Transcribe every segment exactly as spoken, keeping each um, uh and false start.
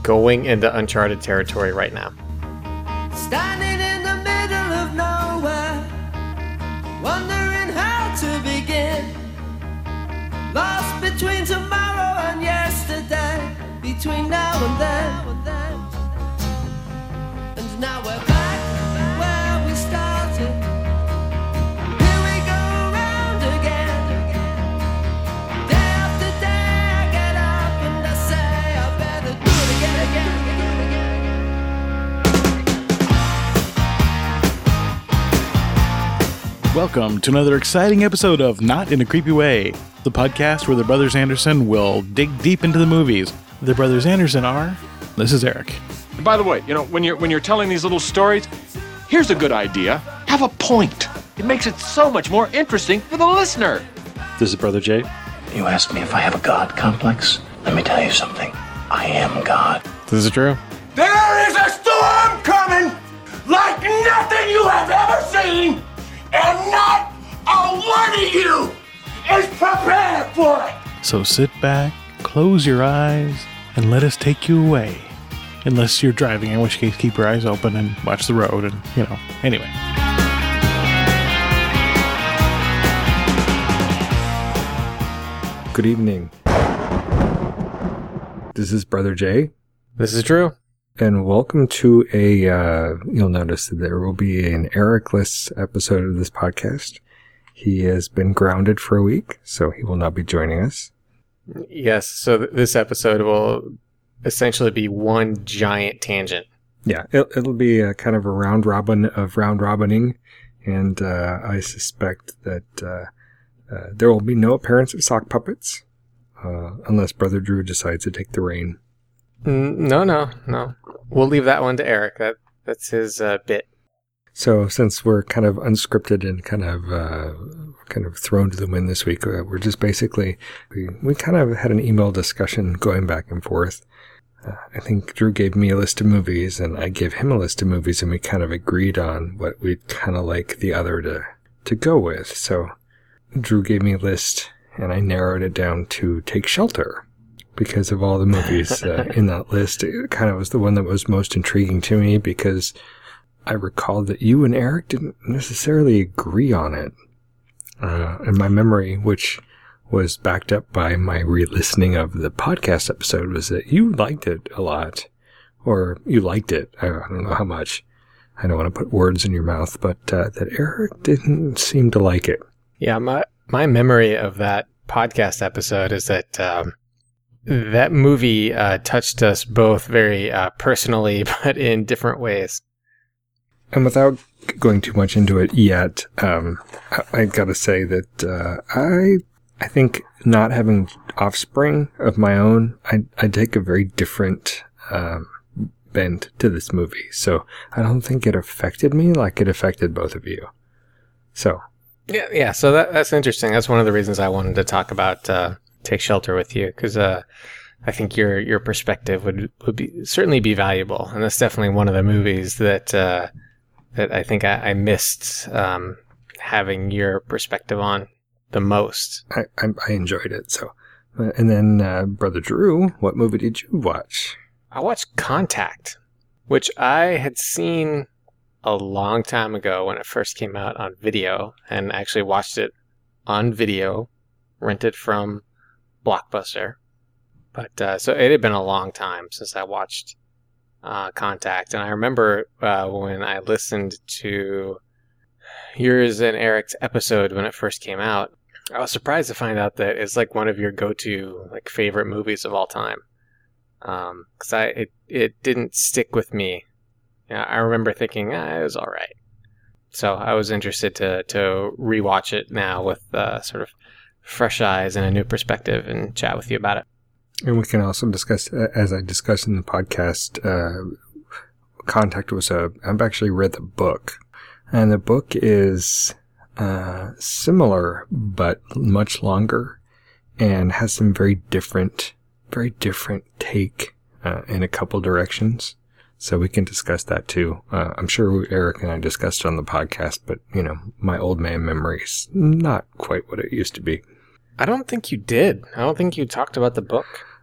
going into uncharted territory right now. Standing in the middle of nowhere, wondering how to begin. Lost between tomorrow and yesterday, between now and then. And now we're back where we started. Here we go round again. Day after day I get up and I say I better do it again, again, again, again. Welcome to another exciting episode of Not in a Creepy Way, the podcast where the Brothers Anderson will dig deep into the movies. The Brothers Anderson are... This is Eric. And by the way, you know, when you're when you're telling these little stories, here's a good idea. Have a point. It makes it so much more interesting for the listener. This is Brother Jay. You ask me if I have a God complex? Let me tell you something. I am God. This is Drew. There is a storm coming like nothing you have ever seen, and not a one of you is prepared for it. So sit back, close your eyes, and let us take you away. Unless you're driving, in which case keep your eyes open and watch the road and, you know, anyway. Good evening. This is Brother Jay. This is Drew. And welcome to a, uh, you'll notice that there will be an Eric-less episode of this podcast. He has been grounded for a week, so he will not be joining us. Yes, so th- this episode will essentially be one giant tangent. Yeah, it, it'll be a kind of a round robin of round robining, and uh, I suspect that uh, uh, there will be no appearance of sock puppets, uh, unless Brother Drew decides to take the reign. Mm, no, no, no. We'll leave that one to Eric. That That's his uh, bit. So since we're kind of unscripted and kind of uh, kind of thrown to the wind this week, uh, we're just basically, we, we kind of had an email discussion going back and forth. Uh, I think Drew gave me a list of movies and I gave him a list of movies, and we kind of agreed on what we'd kind of like the other to, to go with. So Drew gave me a list and I narrowed it down to Take Shelter. Because of all the movies uh, in that list, it kind of was the one that was most intriguing to me, because I recall that you and Eric didn't necessarily agree on it. Uh, and my memory, which was backed up by my re-listening of the podcast episode, was that you liked it a lot. Or you liked it. I, I don't know how much. I don't want to put words in your mouth, but uh, that Eric didn't seem to like it. Yeah, my, my memory of that podcast episode is that... Um, That movie uh, touched us both very uh, personally, but in different ways. And without going too much into it yet, um, I, I gotta say that uh, I I think not having offspring of my own, I I take a very different um, bent to this movie. So I don't think it affected me like it affected both of you. So yeah, yeah. So that that's interesting. That's one of the reasons I wanted to talk about. Uh, Take Shelter with you, because uh, I think your your perspective would would be certainly be valuable, and that's definitely one of the movies that uh, that I think I, I missed um, having your perspective on the most. I I, I enjoyed it. So, uh, and then uh, Brother Drew, what movie did you watch? I watched Contact, which I had seen a long time ago when it first came out on video, and actually watched it on video, rented from Blockbuster. But uh, so it had been a long time since I watched uh, Contact, and I remember uh, when I listened to yours and Eric's episode when it first came out, I was surprised to find out that it's like one of your go-to like favorite movies of all time. Um, because I it it didn't stick with me. You know, I remember thinking ah, it was all right. So I was interested to to rewatch it now with uh, sort of fresh eyes and a new perspective, and chat with you about it. And we can also discuss, as I discussed in the podcast, uh, Contact was a, I've actually read the book, and the book is uh, similar, but much longer, and has some very different, very different take uh, in a couple directions. So we can discuss that too. Uh, I'm sure Eric and I discussed it on the podcast, but, you know, my old man memory's not quite what it used to be. I don't think you did. I don't think you talked about the book. Oh,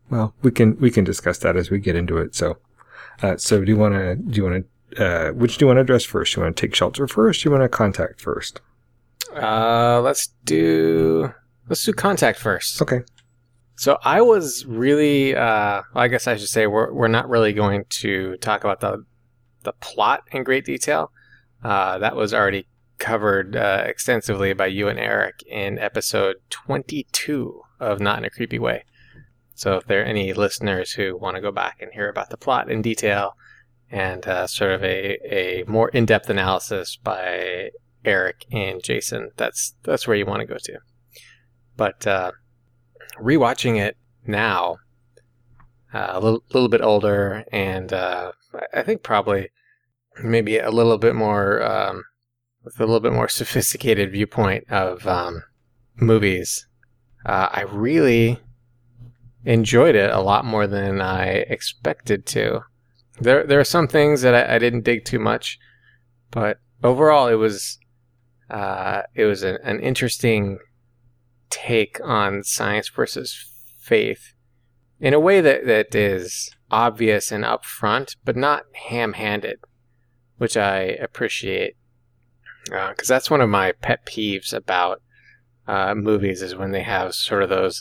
well, we can we can discuss that as we get into it. So, uh, so do you want to do you want to uh, which do you want to address first? You want to take shelter first? You want to contact first? Uh, let's do let's do contact first. Okay. So I was really, uh, well, I guess I should say we're we're not really going to talk about the the plot in great detail. Uh, that was already covered uh, extensively by you and Eric in episode twenty-two of Not in a Creepy Way. So if there are any listeners who want to go back and hear about the plot in detail and uh, sort of a, a more in-depth analysis by Eric and Jason, that's that's where you want to go to. But uh, rewatching it now, uh, a little, little bit older, and uh, I think probably maybe a little bit more um, with a little bit more sophisticated viewpoint of um, movies, uh, I really enjoyed it a lot more than I expected to. There, there are some things that I, I didn't dig too much, but overall, it was uh, it was an, an interesting take on science versus faith in a way that, that is obvious and upfront, but not ham-handed, which I appreciate. Because uh, that's one of my pet peeves about uh, movies is when they have sort of those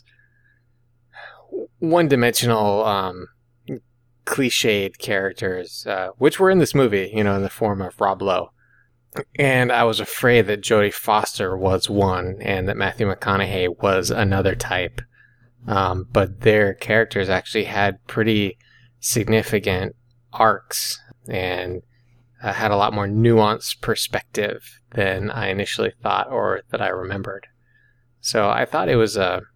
one-dimensional, um, cliched characters, uh, which were in this movie, you know, in the form of Rob Lowe. And I was afraid that Jodie Foster was one and that Matthew McConaughey was another type. Um, but their characters actually had pretty significant arcs and uh, had a lot more nuanced perspective than I initially thought or that I remembered. So I thought it was a,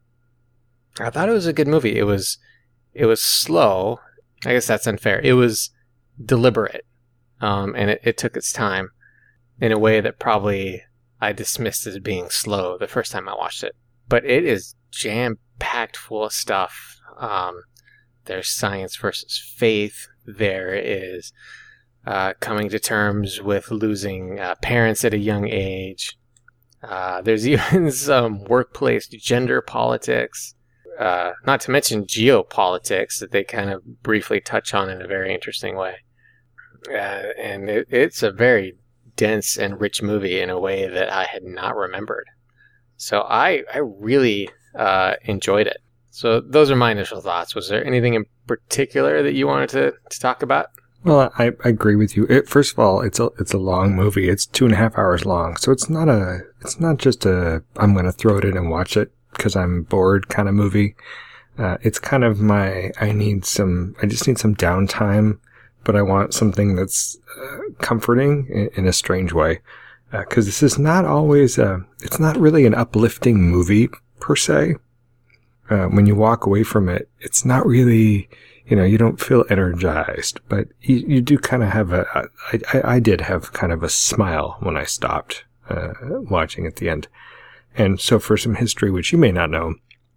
I thought it was a good movie. It was, it was slow. I guess that's unfair. It was deliberate, um, and it, it took its time in a way that probably I dismissed as being slow the first time I watched it. But it is jam-packed full of stuff. Um, there's science versus faith. There is uh, coming to terms with losing uh, parents at a young age. Uh, there's even some workplace gender politics. Uh, not to mention geopolitics that they kind of briefly touch on in a very interesting way. Uh, and it, it's a very dense and rich movie in a way that I had not remembered. So I, I really uh, enjoyed it. So those are my initial thoughts. Was there anything in particular that you wanted to, to talk about? Well, I, I agree with you. It, first of all, it's a it's a long movie. It's two and a half hours long, so it's not a it's not just a I'm going to throw it in and watch it because I'm bored kind of movie. Uh, it's kind of my I need some I just need some downtime, but I want something that's uh, comforting in, in a strange way. Because uh, this is not always a it's not really an uplifting movie per se. Uh, when you walk away from it, it's not really. You know, you don't feel energized, but you, you do kind of have a, I, I, I did have kind of a smile when I stopped, uh, watching at the end. And so for some history, which you may not know,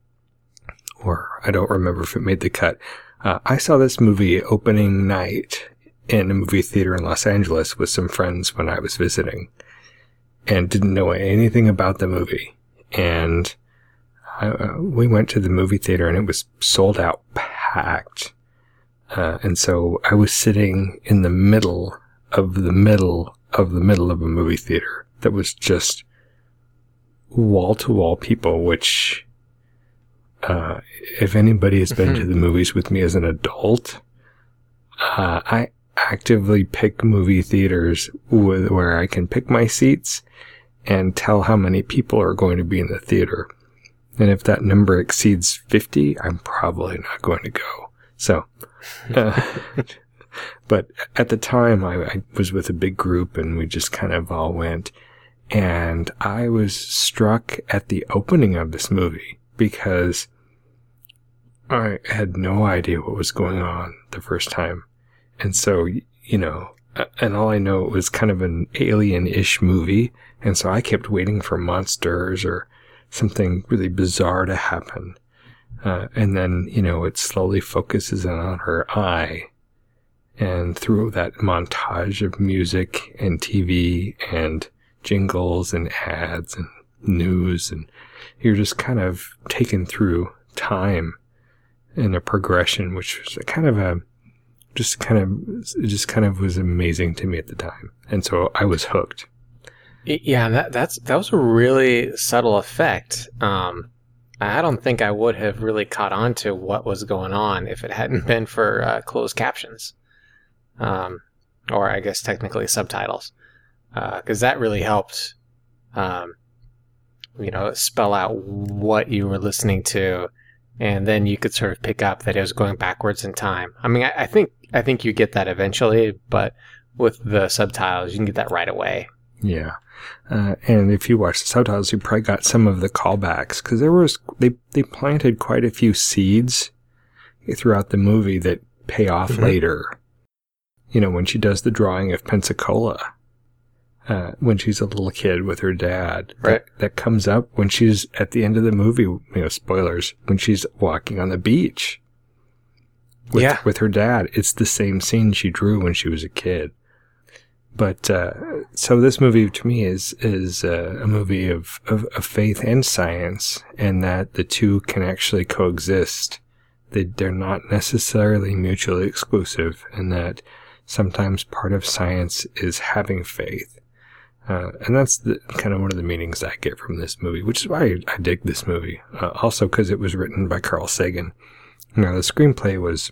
or I don't remember if it made the cut, uh, I saw this movie opening night in a movie theater in Los Angeles with some friends when I was visiting and didn't know anything about the movie. And I, uh, we went to the movie theater and it was sold out, packed. Uh, and so I was sitting in the middle of the middle of the middle of a movie theater that was just wall-to-wall people, which, uh, if anybody has been to the movies with me as an adult, uh, I actively pick movie theaters with, where I can pick my seats and tell how many people are going to be in the theater. And if that number exceeds fifty, I'm probably not going to go. So, uh, but at the time I, I was with a big group and we just kind of all went, and I was struck at the opening of this movie because I had no idea what was going on the first time. And so, you know, and all I know it was kind of an alien-ish movie. And so I kept waiting for monsters or something really bizarre to happen. Uh, and then, you know, it slowly focuses in on her eye. And through that montage of music and T V and jingles and ads and news, and you're just kind of taken through time and a progression, which was kind of a just kind of it just kind of was amazing to me at the time, and so I was hooked. Yeah, that that's that was a really subtle effect. Um, I don't think I would have really caught on to what was going on if it hadn't been for uh, closed captions, um, or I guess technically subtitles, because uh, that really helped, um, you know, spell out what you were listening to, and then you could sort of pick up that it was going backwards in time. I mean, I, I think I think you get that eventually, but with the subtitles, you can get that right away. Yeah. Uh, and if you watch the subtitles, you probably got some of the callbacks, because there was they they planted quite a few seeds throughout the movie that pay off mm-hmm. later. You know, when she does the drawing of Pensacola, uh, when she's a little kid with her dad, right? That, that comes up when she's at the end of the movie. You know, spoilers, when she's walking on the beach with yeah. with her dad. It's the same scene she drew when she was a kid. But uh, so this movie to me is is uh, a movie of, of, of faith and science, and that the two can actually coexist. They, they're not necessarily mutually exclusive, and that sometimes part of science is having faith. Uh, and that's the, kind of one of the meanings I get from this movie, which is why I, I dig this movie. Uh, also because it was written by Carl Sagan. Now, the screenplay was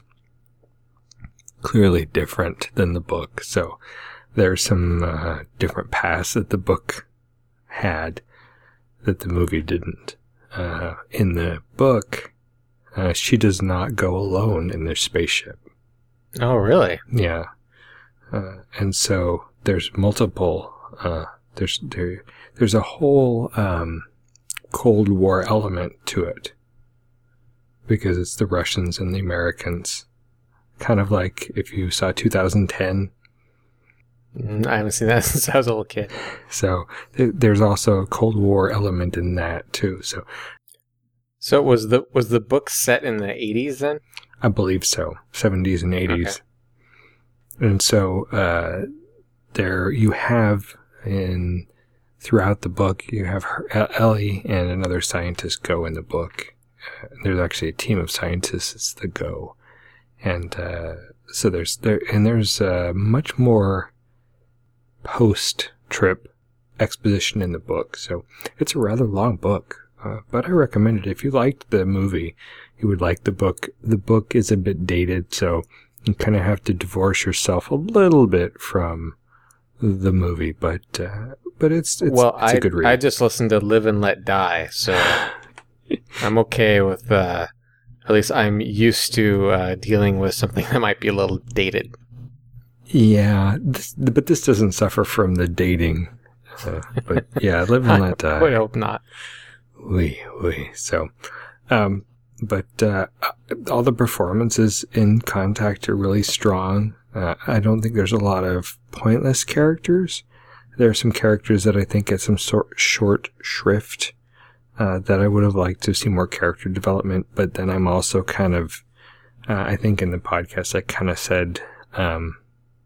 clearly different than the book, so there's some uh, different paths that the book had that the movie didn't. Uh, in the book, uh, she does not go alone in their spaceship. Oh, really? Yeah. Uh, and so there's multiple, uh, there's, there, there's a whole, um, Cold War element to it. Because it's the Russians and the Americans. Kind of like if you saw two thousand ten. I haven't seen that since I was a little kid. So th- there's also a Cold War element in that too. So, so was the was the book set in the eighties then? I believe so, seventies and eighties. Okay. And so uh, there you have in throughout the book you have her, Ellie and another scientist go in the book. Uh, there's actually a team of scientists that go, and uh, so there's there and there's uh, much more post-trip exposition in the book. So it's a rather long book, uh, but I recommend it. If you liked the movie, you would like the book. The book is a bit dated, so you kind of have to divorce yourself a little bit from the movie, but uh, but it's, it's, well, it's a I, good read. I just listened to Live and Let Die, so I'm okay with, uh, at least I'm used to uh, dealing with something that might be a little dated. Yeah, this, but this doesn't suffer from the dating. Uh, but yeah, Live and Let Die. I would hope not. Oui, oui. So, um, but uh, all the performances in Contact are really strong. Uh, I don't think there's a lot of pointless characters. There are some characters that I think get some sort short shrift uh, that I would have liked to see more character development. But then I'm also kind of, uh, I think in the podcast I kind of said. Um,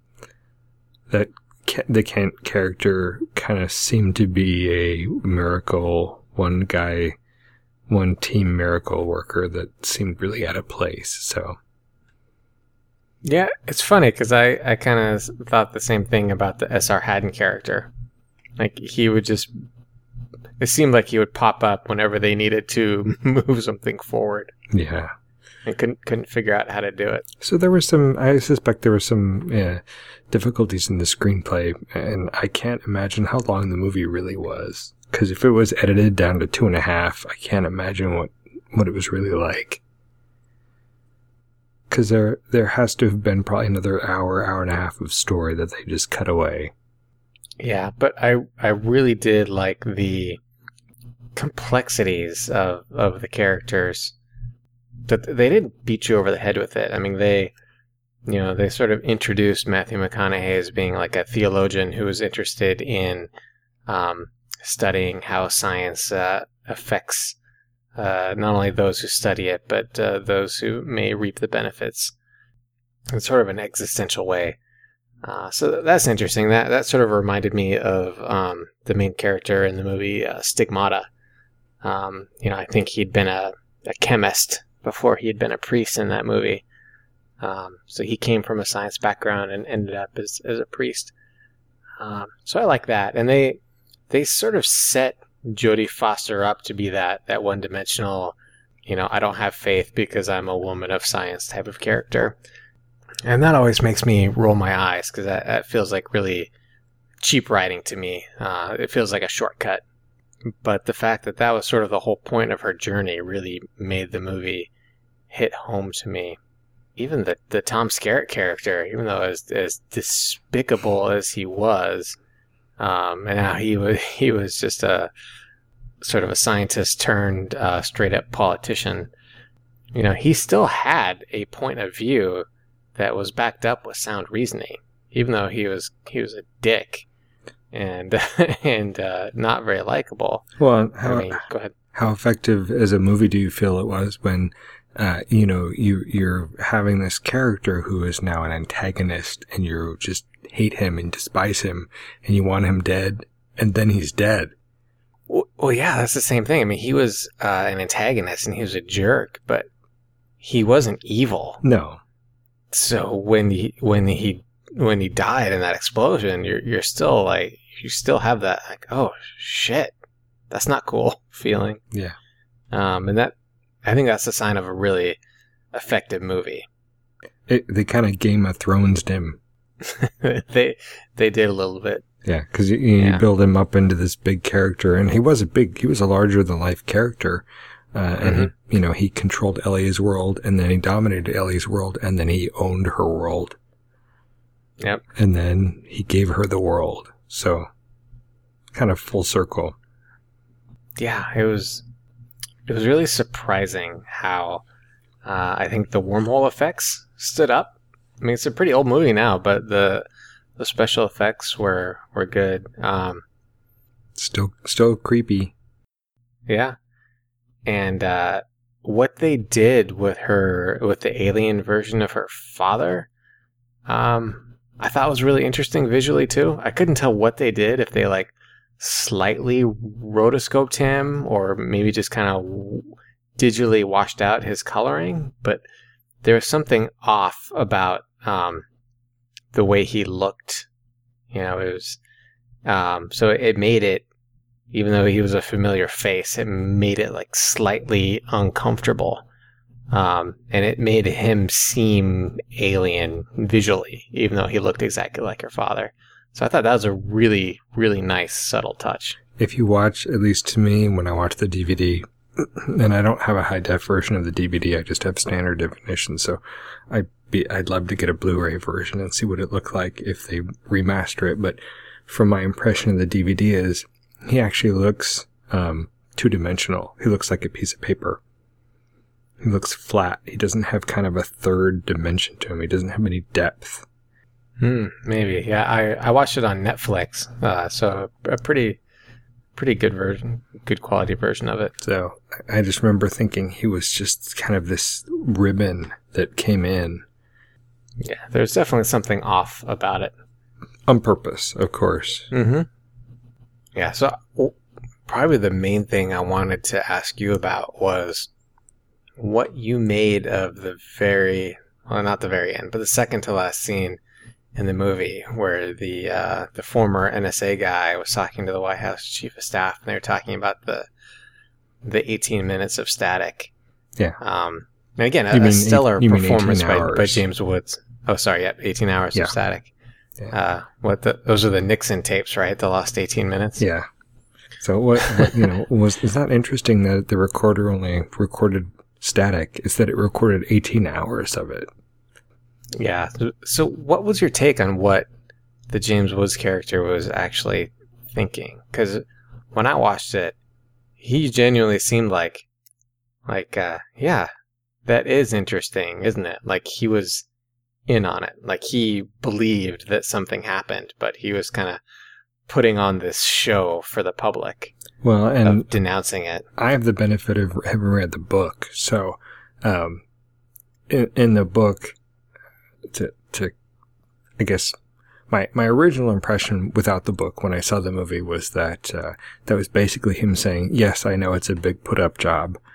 that the Kent character kind of seemed to be a miracle, one guy, one team miracle worker that seemed really out of place, so. Yeah, it's funny, because I, I kind of thought the same thing about the S R Haddon character. Like, he would just, it seemed like he would pop up whenever they needed to move something forward. Yeah. And couldn't couldn't figure out how to do it. So there was some, I suspect there were some yeah, difficulties in the screenplay, and I can't imagine how long the movie really was. Because if it was edited down to two and a half, I can't imagine what, what it was really like. Because there, there has to have been probably another hour, hour and a half of story that they just cut away. Yeah, but I I really did like the complexities of, of the characters. But they didn't beat you over the head with it. I mean, they, you know, they sort of introduced Matthew McConaughey as being like a theologian who was interested in um, studying how science uh, affects uh, not only those who study it, but uh, those who may reap the benefits in sort of an existential way. Uh, so that's interesting. That that sort of reminded me of um, the main character in the movie uh, Stigmata. Um, you know, I think he'd been a, a chemist before he had been a priest in that movie. Um, so he came from a science background and ended up as, as a priest. Um, so I like that. And they they sort of set Jodie Foster up to be that, that one-dimensional, you know, I don't have faith because I'm a woman of science type of character. And that always makes me roll my eyes because that, that feels like really cheap writing to me. Uh, it feels like a shortcut. But the fact that that was sort of the whole point of her journey really made the movie hit home to me. Even the, the Tom Skerritt character, even though as, as despicable as he was, um, and how he was, he was just a sort of a scientist turned uh, straight up politician, you know, he still had a point of view that was backed up with sound reasoning, even though he was he was a dick and and uh, not very likable. Well, how, I mean, go ahead. How effective as a movie do you feel it was when, uh, you know, you you're having this character who is now an antagonist, and you just hate him and despise him, and you want him dead, and then he's dead. Well, well yeah, that's the same thing. I mean, he was uh, an antagonist, and he was a jerk, but he wasn't evil. No. So when he when he when he died in that explosion, you're you're still like you still have that like, oh shit, that's not cool feeling. Yeah. Um, and that I think that's a sign of a really effective movie. It, they kind of Game of Thrones him. they they did a little bit. Yeah, because you, you Yeah. build him up into this big character, and he was a big, he was a larger than life character. Uh, and Mm-hmm. he, you know, he controlled Ellie's world, and then he dominated Ellie's world, and then he owned her world. Yep. And then he gave her the world. So, kind of full circle. Yeah, it was it was really surprising how uh, I think the wormhole effects stood up. I mean, it's a pretty old movie now, but the the special effects were were good. Um, Still, still creepy. yeah, and uh, what they did with her with the alien version of her father, um, I thought was really interesting visually too. I couldn't tell what they did, if they like slightly rotoscoped him or maybe just kind of digitally washed out his coloring, but there was something off about um, the way he looked. You know, it was um, so it made it, even though he was a familiar face, it made it like slightly uncomfortable. Um, and it made him seem alien visually, even though he looked exactly like her father. So I thought that was a really, really nice, subtle touch. If you watch, at least to me, when I watch the D V D, and I don't have a high def version of the D V D, I just have standard definition. So I'd be, I'd love to get a Blu-ray version and see what it looked like if they remaster it. But from my impression of the D V D is, he actually looks um, two-dimensional. He looks like a piece of paper. He looks flat. He doesn't have kind of a third dimension to him. He doesn't have any depth. Hmm, maybe. Yeah, I, I watched it on Netflix, uh, so a pretty pretty good version, good quality version of it. So I just remember thinking he was just kind of this ribbon that came in. Yeah, there's definitely something off about it. On purpose, of course. Mm-hmm. Yeah, so well, probably the main thing I wanted to ask you about was what you made of the very, well, not the very end, but the second to last scene in the movie where the uh, the former N S A guy was talking to the White House chief of staff, and they were talking about the the eighteen minutes of static. Yeah. Um, and again, You a, mean a stellar eight- you mean performance eighteen by, by hours. James Woods. Oh, sorry, yep, eighteen hours Yeah. of static. Yeah. Uh, what the, those are the Nixon tapes, right? The lost eighteen minutes. Yeah. So what, what you know, was, is that interesting that the recorder only recorded static? Is that it recorded eighteen hours of it? Yeah. So what was your take on what the James Woods character was actually thinking? Because when I watched it, he genuinely seemed like, like, uh, yeah, that is interesting, isn't it? Like he was in on it. Like he believed that something happened, but he was kind of putting on this show for the public Well, and of denouncing it. I have the benefit of having read the book. So, um, in, in the book, to, to, I guess, my, my original impression without the book when I saw the movie was that, uh, that was basically him saying, yes, I know it's a big put up job,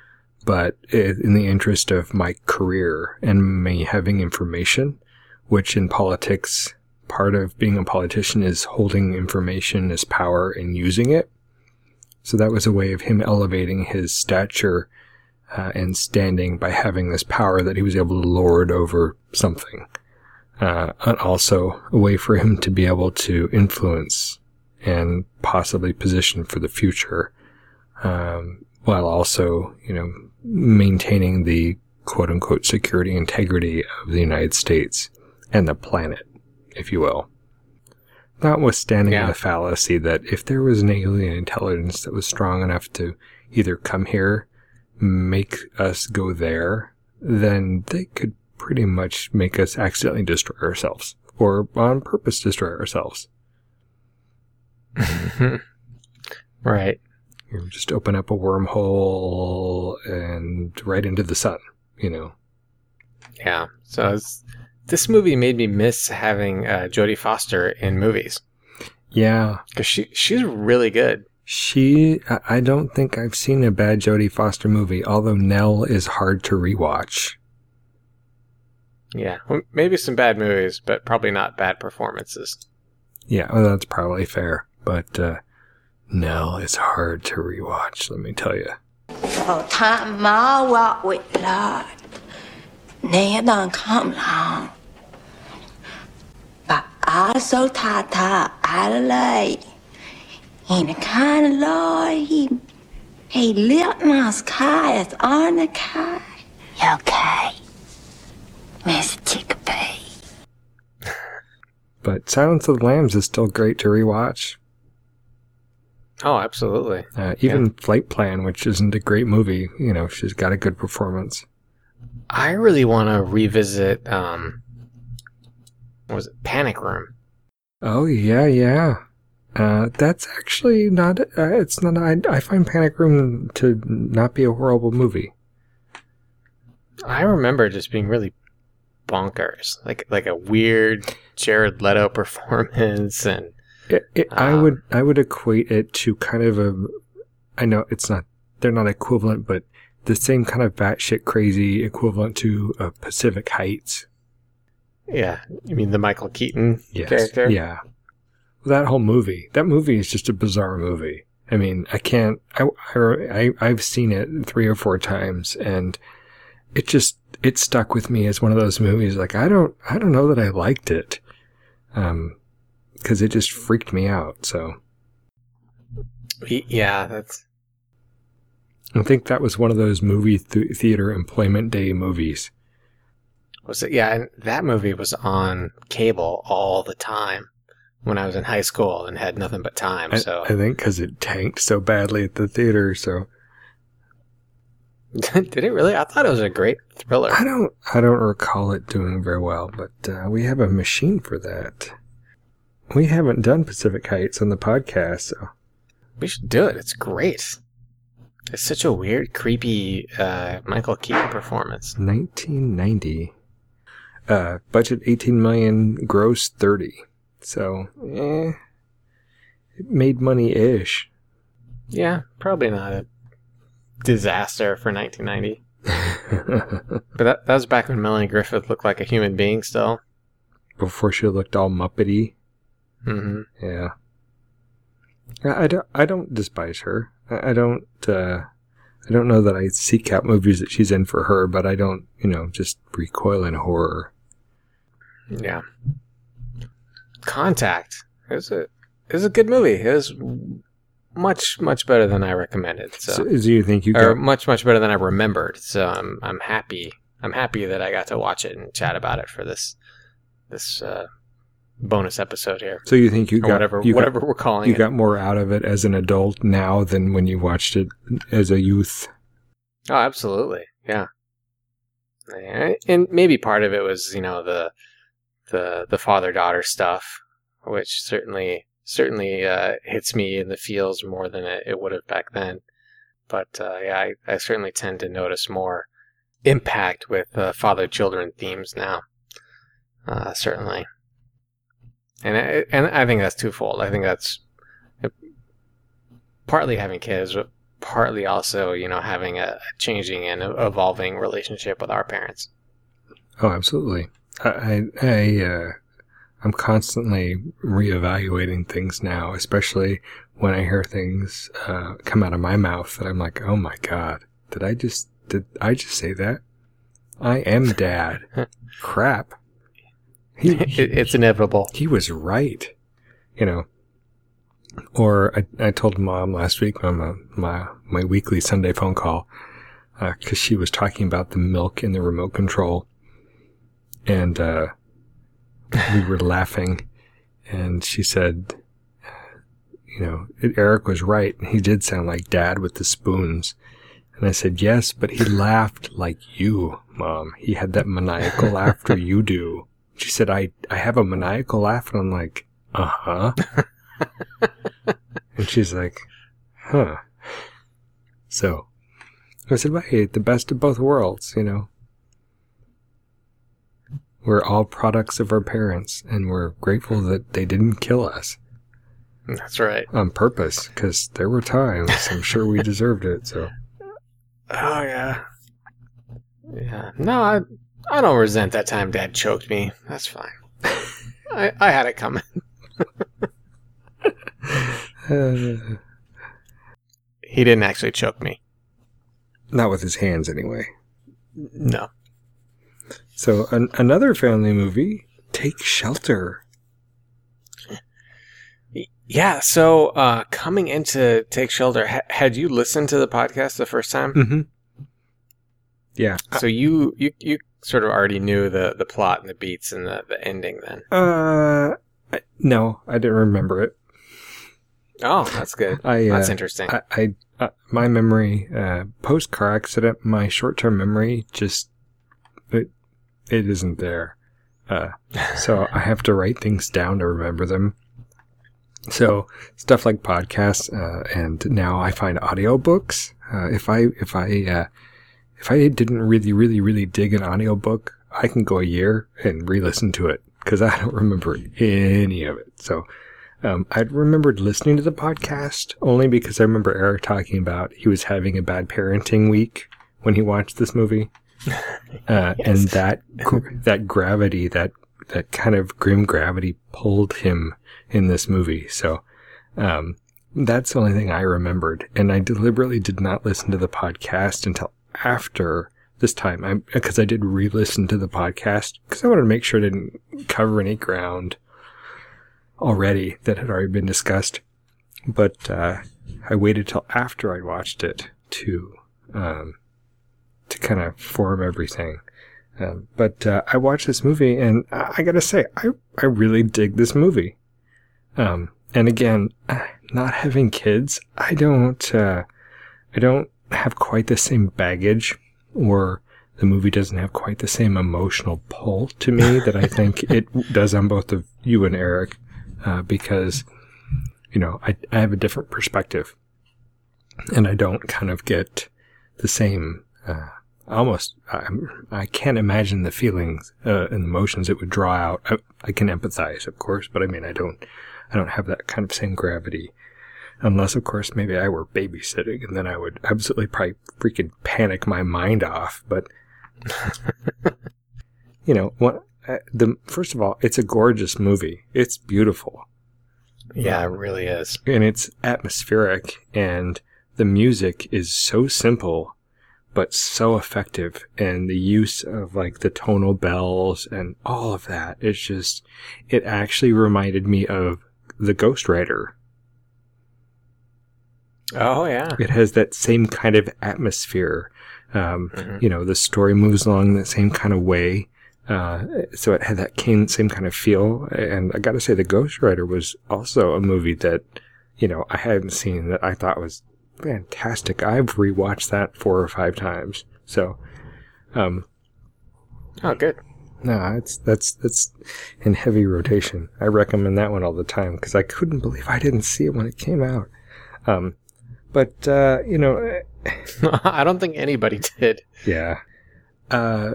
but in the interest of my career and me having information, which in politics, part of being a politician is holding information as power and using it. So that was a way of him elevating his stature uh, and standing by having this power that he was able to lord over something. Uh, and also a way for him to be able to influence and possibly position for the future, um, while also, you know, maintaining the quote-unquote security integrity of the United States and the planet, if you will. Notwithstanding Yeah. the fallacy that if there was an alien intelligence that was strong enough to either come here, make us go there, then they could pretty much make us accidentally destroy ourselves, or on purpose destroy ourselves. Right. You know, just open up a wormhole and right into the sun, you know. Yeah. So it's, this movie made me miss having uh, Jodie Foster in movies Yeah. because she she's really good. She, I I don't think I've seen a bad Jodie Foster movie, although Nell is hard to rewatch. Yeah. Well, maybe some bad movies, but probably not bad performances. Yeah, well, that's probably fair. But uh, Nell is hard to rewatch, let me tell you. 哦，他媽話會來，你一旦 come 啦，把阿嫂太太嗌嚟，然後看來，he he lit nas kai as on the kai, okay, Miss Chickpea. But Silence of the Lambs is still great to rewatch. Oh, absolutely. Uh, even Flight Plan, which isn't a great movie, you know, she's got a good performance. I really want to revisit, um, what was it, Panic Room. Oh, yeah, yeah. Uh, that's actually not, uh, it's not, I, I find Panic Room to not be a horrible movie. I remember just being really bonkers, like like a weird Jared Leto performance, and It, it, I Um, would I would equate it to kind of a, I know it's not, they're not equivalent, but the same kind of batshit crazy equivalent to uh, Pacific Heights. yeah, you mean the Michael Keaton Yes. character? Yeah. That whole movie, that movie is just a bizarre movie. I mean, I can't, I, I, I've seen it three or four times, and it just, it stuck with me as one of those movies. Like, I don't, I don't know that I liked it. Um, because it just freaked me out. So Yeah, that's I think that was one of those movie th- theater employment day movies. was it. Yeah, and that movie was on cable all the time when I was in high school and had nothing but time. I, So I think because it tanked so badly at the theater. So did it really? I thought it was a great thriller. I don't, I don't recall it doing very well. But uh, we have a machine for that. We haven't done Pacific Heights on the podcast, so We should do it. It's great. It's such a weird, creepy uh, Michael Keaton performance. nineteen ninety. Uh, budget eighteen million, gross thirty. So, eh, it made money-ish. Yeah, probably not a disaster for nineteen ninety. But that, that was back when Melanie Griffith looked like a human being still. Before she looked all Muppety. Mm-hmm. Yeah. I I don't, I don't despise her. I I don't, uh, I don't know that I seek out movies that she's in for her, but I don't, you know, just recoil in horror. Yeah. Contact. It was a, it was a good movie. It was much, much better than I recommended. So, So, do you think you or got, much, much better than I remembered. So I'm, I'm happy. I'm happy that I got to watch it and chat about it for this, this uh, bonus episode here, so you think you or got, whatever, you whatever got, we're calling you it. got more out of it as an adult now than when you watched it as a youth? Oh, absolutely. Yeah. Yeah, and maybe part of it was, you know, the the the father-daughter stuff, which certainly certainly uh, hits me in the feels more than it, it would have back then. But uh, yeah, I, I certainly tend to notice more impact with uh, father-children themes now. Uh, certainly, and I, and I think that's twofold. I think that's partly having kids, partly also, you know, having a changing and evolving relationship with our parents. Oh, absolutely. I, I, I uh, I'm constantly reevaluating things now, especially when I hear things uh, come out of my mouth that I'm like, oh my God, did I just, did I just say that? I am dad. Crap. He, he, It, it's inevitable. he was right, you know. Or I, I told mom last week on my, my, my weekly Sunday phone call, because uh, she was talking about the milk in the remote control. And uh, we were laughing. And she said, you know, Eric was right. He did sound like Dad with the spoons. And I said, yes, but he laughed like you, Mom. He had that maniacal laughter you do. She said, I, I have a maniacal laugh. And I'm like, uh-huh. And she's like, huh. So I said, well, hey, the best of both worlds, you know. We're all products of our parents, and we're grateful that they didn't kill us. That's right. On purpose, because there were times I'm sure we deserved it, so. Oh, yeah. Yeah. No, I, I don't resent that time Dad choked me. That's fine. I, I had it coming. Uh, He didn't actually choke me. not with his hands, anyway. No. So, an- another family movie, Take Shelter. Yeah, so uh, coming into Take Shelter, ha- had you listened to the podcast the first time? Mm-hmm. Yeah. So you, you you sort of already knew the, the plot and the beats and the, the ending then? Uh, I, no, I didn't remember it. Oh, that's good. I, uh, That's interesting. I, I uh, my memory, uh, post car accident, my short term memory just it it isn't there. Uh, so I have to write things down to remember them. So stuff like podcasts, uh, and now I find audiobooks. Uh, if I if I uh, if I didn't really really really dig an audiobook, I can go a year and re-listen to it because I don't remember any of it. So. Um, I remembered listening to the podcast only because I remember Eric talking about he was having a bad parenting week when he watched this movie, uh, Yes. and that that gravity, that that kind of grim gravity, pulled him in this movie. So um, that's the only thing I remembered, and I deliberately did not listen to the podcast until after this time, because I, I did re-listen to the podcast because I wanted to make sure I didn't cover any ground already that had already been discussed, but uh, I waited till after I'd watched it to um, to kind of form everything. Um, but uh, I watched this movie, and I, I gotta say, I I really dig this movie. Um, and again, not having kids, I don't uh, I don't have quite the same baggage, or the movie doesn't have quite the same emotional pull to me that I think it does on both of you and Eric. Uh, because, you know, I, I have a different perspective, and I don't kind of get the same, uh, almost, I, I can't imagine the feelings uh, and emotions it would draw out. I, I can empathize, of course, but I mean, I don't, I don't have that kind of same gravity, unless, of course, maybe I were babysitting, and then I would absolutely probably freaking panic my mind off, but, you know, what, Uh, the first of all, it's a gorgeous movie. It's beautiful. Yeah, it really is. And it's atmospheric, and the music is so simple, but so effective. And the use of like the tonal bells and all of that, it's just, it actually reminded me of The Ghost Rider. Oh, yeah. It has that same kind of atmosphere. Um, Mhm. You know, the story moves along the same kind of way. Uh, so it had that same kind of feel. And I gotta say, The Ghost Rider was also a movie that, you know, I hadn't seen that I thought was fantastic. I've rewatched that four or five times. So, um, Oh, good. no, it's, that's, that's in heavy rotation. I recommend that one all the time because I couldn't believe I didn't see it when it came out. Um, but, uh, you know, I don't think anybody did. yeah. Uh,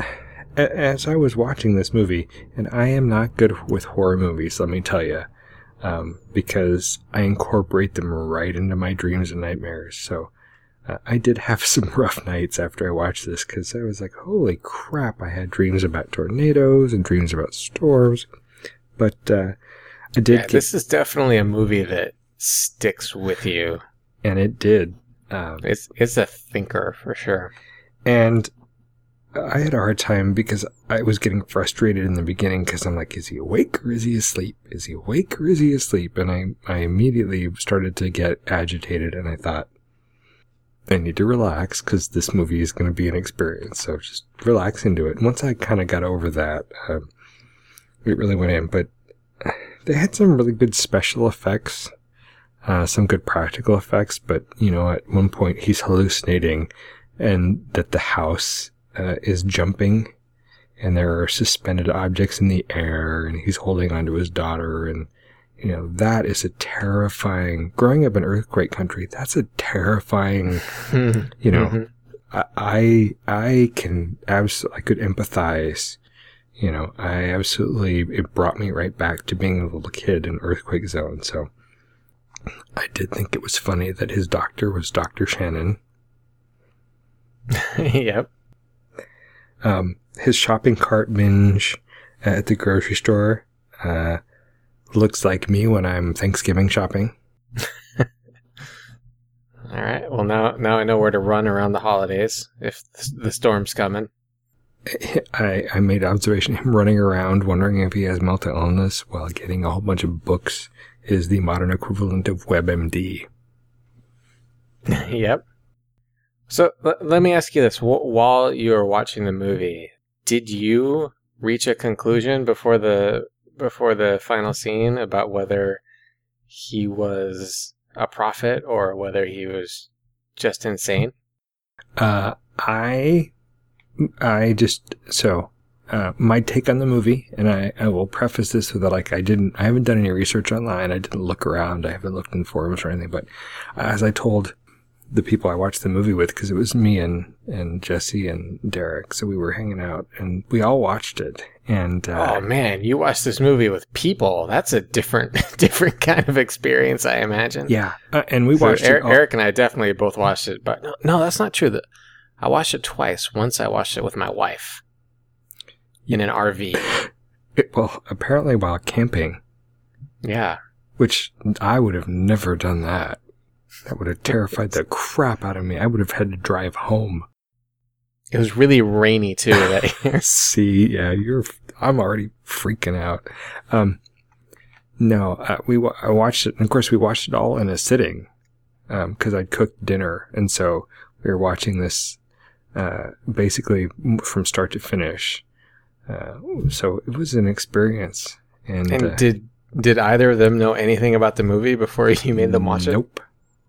As I was watching this movie, and I am not good with horror movies, let me tell you. um, because I incorporate them right into my dreams and nightmares. So uh, I did have some rough nights after I watched this, because I was like, holy crap, I had dreams about tornadoes and dreams about storms. But uh, I did Yeah, get, this is definitely a movie that sticks with you. and it did. Um, It's it's a thinker for sure. And I had a hard time because I was getting frustrated in the beginning, because I'm like, is he awake or is he asleep? Is he awake or is he asleep? And I, I immediately started to get agitated, and I thought, I need to relax, because this movie is going to be an experience. So just relax into it. And once I kind of got over that, um, it really went in. But they had some really good special effects, uh, some good practical effects. But, you know, at one point he's hallucinating, and that the house uh, is jumping, and there are suspended objects in the air, and he's holding onto his daughter, and you know, that is a terrifying, growing up in earthquake country, that's a terrifying, you know, Mhm. I, I can absolutely, I could empathize, you know, I absolutely, it brought me right back to being a little kid in earthquake zone. So I did think it was funny that his doctor was Doctor Shannon. Yep. Um, his shopping cart binge at the grocery store, uh, looks like me when I'm Thanksgiving shopping. All right. Well, now now I know where to run around the holidays if the storm's coming. I, I made observation him running around wondering if he has mental illness while getting a whole bunch of books is the modern equivalent of WebMD. Yep. So l- let me ask you this: Wh- while you were watching the movie, did you reach a conclusion before the before the final scene about whether he was a prophet or whether he was just insane? Uh, I, I just, so, uh, my take on the movie, and I, I will preface this with that, like, I didn't, I haven't done any research online, I didn't look around, I haven't looked in forums or anything, but as I told the people I watched the movie with, because it was me and, and Jesse and Derek, so we were hanging out, and we all watched it, and, uh, Oh man, you watched this movie with people. That's a different different kind of experience, I imagine. yeah, uh, and we So watched Eric, it all, Eric and I definitely both watched it, but no, no, that's not true. That I watched it twice. Once I watched it with my wife in an R V. it, well, apparently while camping, Yeah. which I would have never done that. That would have terrified the crap out of me. I would have had to drive home. It was really rainy too that year. See, yeah, you're. I'm already freaking out. Um, no, uh, we wa- I watched it, and of course we watched it all in a sitting, um, because I'd cooked dinner, and so we were watching this, uh, basically from start to finish. Uh, so it was an experience, and, And uh, did did either of them know anything about the movie before you made them watch it? Nope.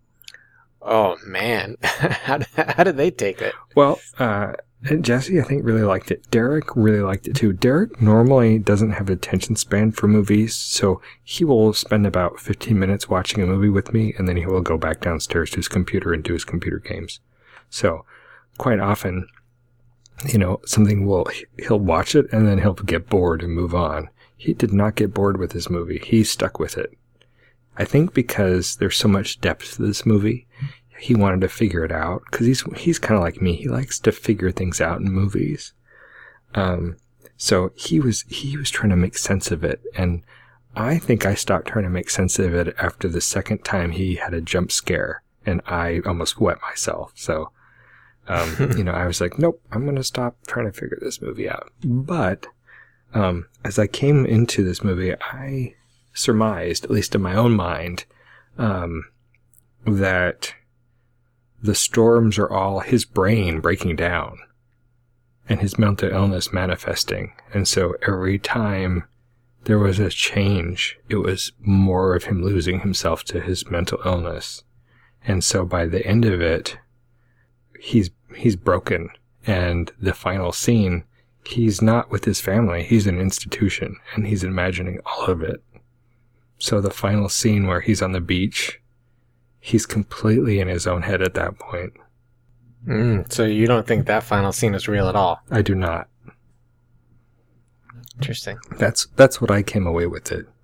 Oh man, how did, how did they take it? Well, uh, Jesse, I think, really liked it. Derek really liked it too. Derek normally doesn't have attention span for movies, so he will spend about fifteen minutes watching a movie with me, and then he will go back downstairs to his computer and do his computer games. So, quite often, you know, something will, he'll watch it, and then he'll get bored and move on. He did not get bored with this movie. He stuck with it. I think because there's so much depth to this movie, he wanted to figure it out, because he's he's kind of like me. He likes to figure things out in movies. Um, so he was he was trying to make sense of it, and I think I stopped trying to make sense of it after the second time he had a jump scare, and I almost wet myself. So, um, you know, I was like, nope, I'm gonna stop trying to figure this movie out. But um, as I came into this movie, I surmised, at least in my own mind, um, that the storms are all his brain breaking down and his mental illness manifesting. And so every time there was a change, it was more of him losing himself to his mental illness. And so by the end of it, he's he's broken. And the final scene, he's not with his family. He's in an institution, and he's imagining all of it. So the final scene where he's on the beach, he's completely in his own head at that point. Mm, so you don't think that final scene is real at all? I do not. Interesting. That's that's what I came away with it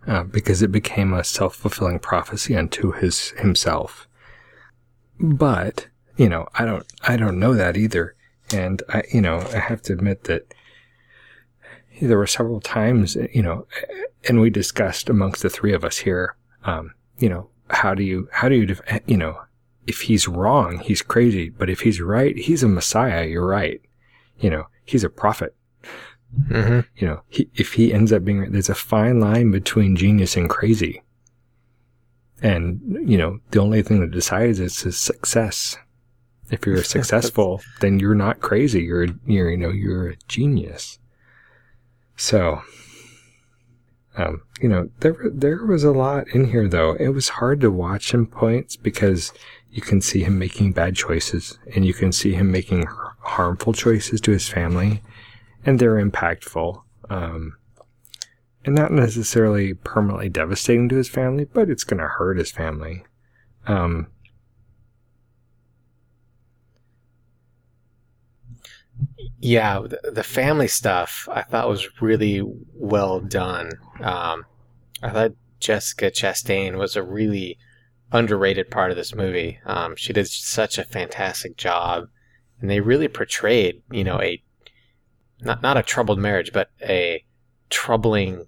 uh, because it became a self-fulfilling prophecy unto his himself. But, you know, I don't, I don't know that either. And I, you know, I have to admit that there were several times, you know, and we discussed amongst the three of us here, um, you know, how do you, how do you, def- you know, if he's wrong, he's crazy. But if he's right, he's a Messiah. You're right. You know, he's a prophet. Mm-hmm. You know, he, if he ends up being right, there's a fine line between genius and crazy. And, you know, the only thing that decides is his success. If you're successful, then you're not crazy. You're, you're, you know, you're a genius. So, um, you know, there, there was a lot in here though. It was hard to watch in points because you can see him making bad choices and you can see him making harmful choices to his family, and they're impactful. Um, and not necessarily permanently devastating to his family, but it's going to hurt his family. Um, Yeah, the, the family stuff I thought was really well done. Um, I thought Jessica Chastain was a really underrated part of this movie. Um, she did such a fantastic job, and they really portrayed, you know, a not not a troubled marriage, but a troubling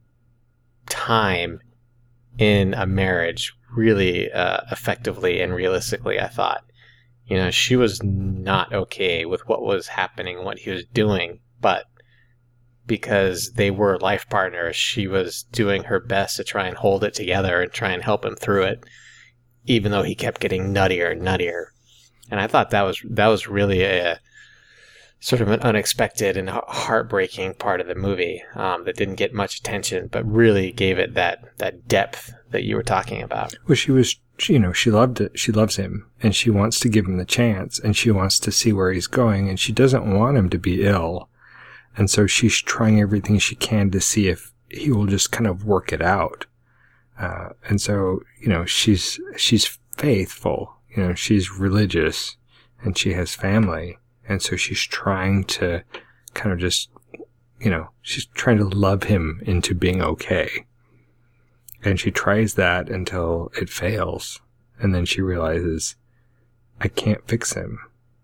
time in a marriage really uh, effectively and realistically, I thought. You know, she was not okay with what was happening, what he was doing, but because they were life partners, she was doing her best to try and hold it together and try and help him through it, even though he kept getting nuttier and nuttier. And I thought that was that was really a sort of an unexpected and heartbreaking part of the movie um, that didn't get much attention, but really gave it that, that depth that you were talking about. Well, she was, you know, she loved it. She loves him and she wants to give him the chance and she wants to see where he's going and she doesn't want him to be ill. And so she's trying everything she can to see if he will just kind of work it out. Uh, and so, you know, she's, she's faithful, you know, she's religious and she has family. And so she's trying to kind of just, you know, she's trying to love him into being okay. And she tries that until it fails. And then she realizes, I can't fix him.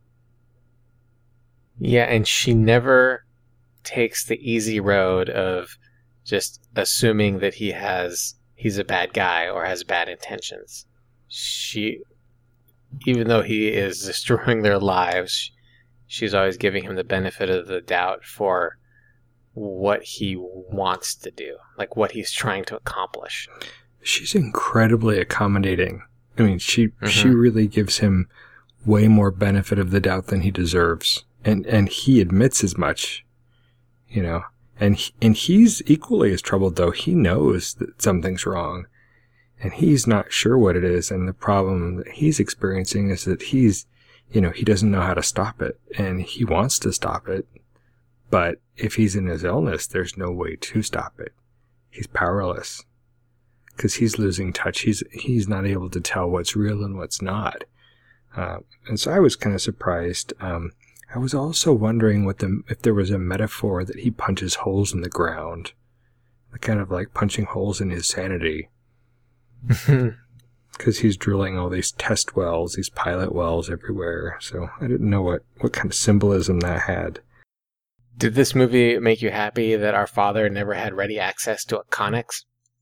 Yeah, and she never takes the easy road of just assuming that he has, he's a bad guy or has bad intentions. She, even though he is destroying their lives, she's always giving him the benefit of the doubt for what he wants to do, like what he's trying to accomplish. She's incredibly accommodating. I mean, she mm-hmm. she really gives him way more benefit of the doubt than he deserves, and and he admits as much, you know. And he, and he's equally as troubled, though. He knows that something's wrong, and he's not sure what it is. And the problem that he's experiencing is that he's, you know, he doesn't know how to stop it, and he wants to stop it. But if he's in his illness, there's no way to stop it. He's powerless because he's losing touch. He's he's not able to tell what's real and what's not. Uh, and so I was kind of surprised. Um, I was also wondering what the if there was a metaphor that he punches holes in the ground, kind of like punching holes in his sanity. Because he's drilling all these test wells, these pilot wells everywhere. So I didn't know what, what kind of symbolism that had. Did this movie make you happy that our father never had ready access to a Connex?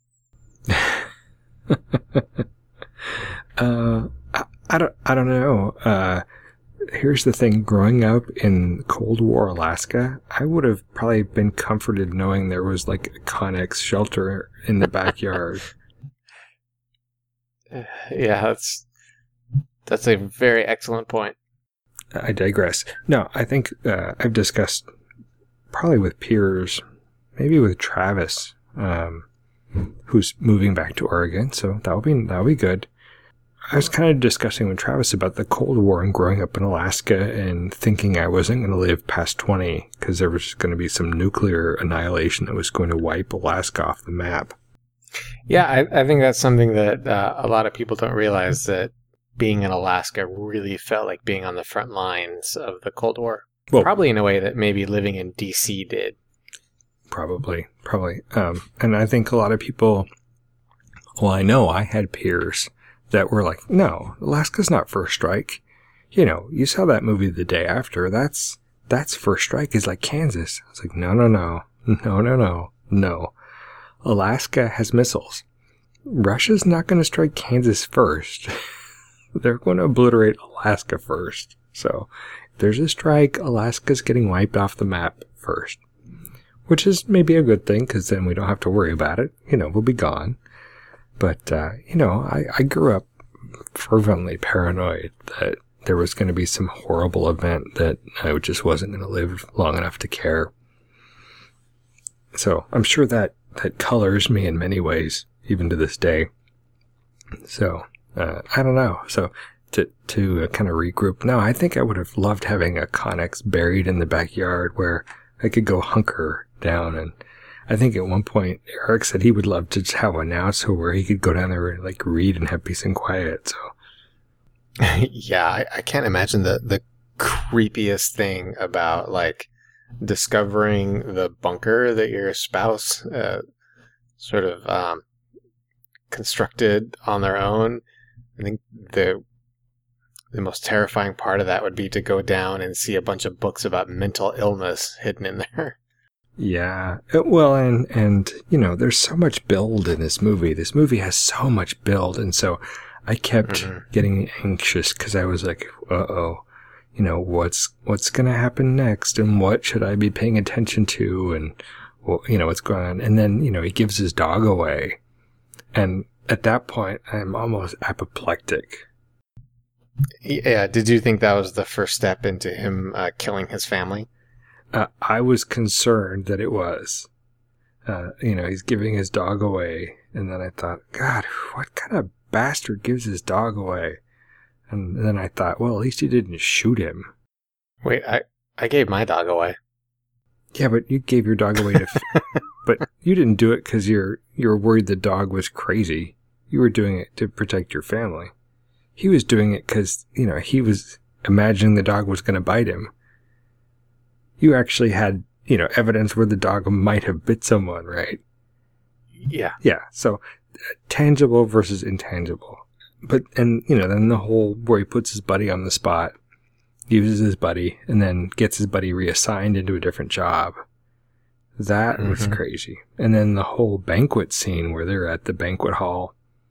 uh, I, I don't, I don't know. Uh, here's the thing. Growing up in Cold War Alaska, I would have probably been comforted knowing there was like a Connex shelter in the backyard. Yeah, that's that's a very excellent point. I digress. No, I think uh, I've discussed probably with peers, maybe with Travis, um, who's moving back to Oregon. So that'll be that'll be good. I was kind of discussing with Travis about the Cold War and growing up in Alaska and thinking I wasn't going to live past twenty because there was just going to be some nuclear annihilation that was going to wipe Alaska off the map. Yeah, I, I think that's something that uh, a lot of people don't realize, that being in Alaska really felt like being on the front lines of the Cold War. Well, probably in a way that maybe living in D C did. Probably, probably. Um, and I think a lot of people, well, I know I had peers that were like, no, Alaska's not first strike. You know, you saw that movie the day after. That's, that's first strike is like Kansas. I was like, no, no, no, no, no, no, no. Alaska has missiles. Russia's not going to strike Kansas first. They're going to obliterate Alaska first. So if there's a strike, Alaska's getting wiped off the map first. Which is maybe a good thing, because then we don't have to worry about it. You know, we'll be gone. But, uh, you know, I, I grew up fervently paranoid that there was going to be some horrible event that I just wasn't going to live long enough to care. So I'm sure that, that colors me in many ways, even to this day. So, uh, I don't know. So to, to uh, kind of regroup. No, I think I would have loved having a Connex buried in the backyard where I could go hunker down. And I think at one point Eric said he would love to just have a now so where he could go down there and like read and have peace and quiet. So yeah, I, I can't imagine the, the creepiest thing about like discovering the bunker that your spouse uh, sort of um, constructed on their own. I think the the most terrifying part of that would be to go down and see a bunch of books about mental illness hidden in there. Yeah. Well, and, and, you know, there's so much build in this movie. This movie has so much build. And so I kept mm-hmm. getting anxious because I was like, uh-oh, you know, what's, what's going to happen next? And what should I be paying attention to? And, well, you know, what's going on? And then, you know, he gives his dog away. And at that point, I'm almost apoplectic. Yeah. Did you think that was the first step into him uh, killing his family? Uh, I was concerned that it was. Uh, you know, he's giving his dog away. And then I thought, God, what kind of bastard gives his dog away? And then I thought, well, at least he didn't shoot him. Wait, I, I gave my dog away. Yeah, but you gave your dog away to... F- but you didn't do it because you're, you were worried the dog was crazy. You were doing it to protect your family. He was doing it because, you know, he was imagining the dog was going to bite him. You actually had, you know, evidence where the dog might have bit someone, right? Yeah. Yeah. So uh, tangible versus intangible. But, and, you know, then the whole where he puts his buddy on the spot, uses his buddy, and then gets his buddy reassigned into a different job. That mm-hmm. was crazy. And then the whole banquet scene where they're at the banquet hall.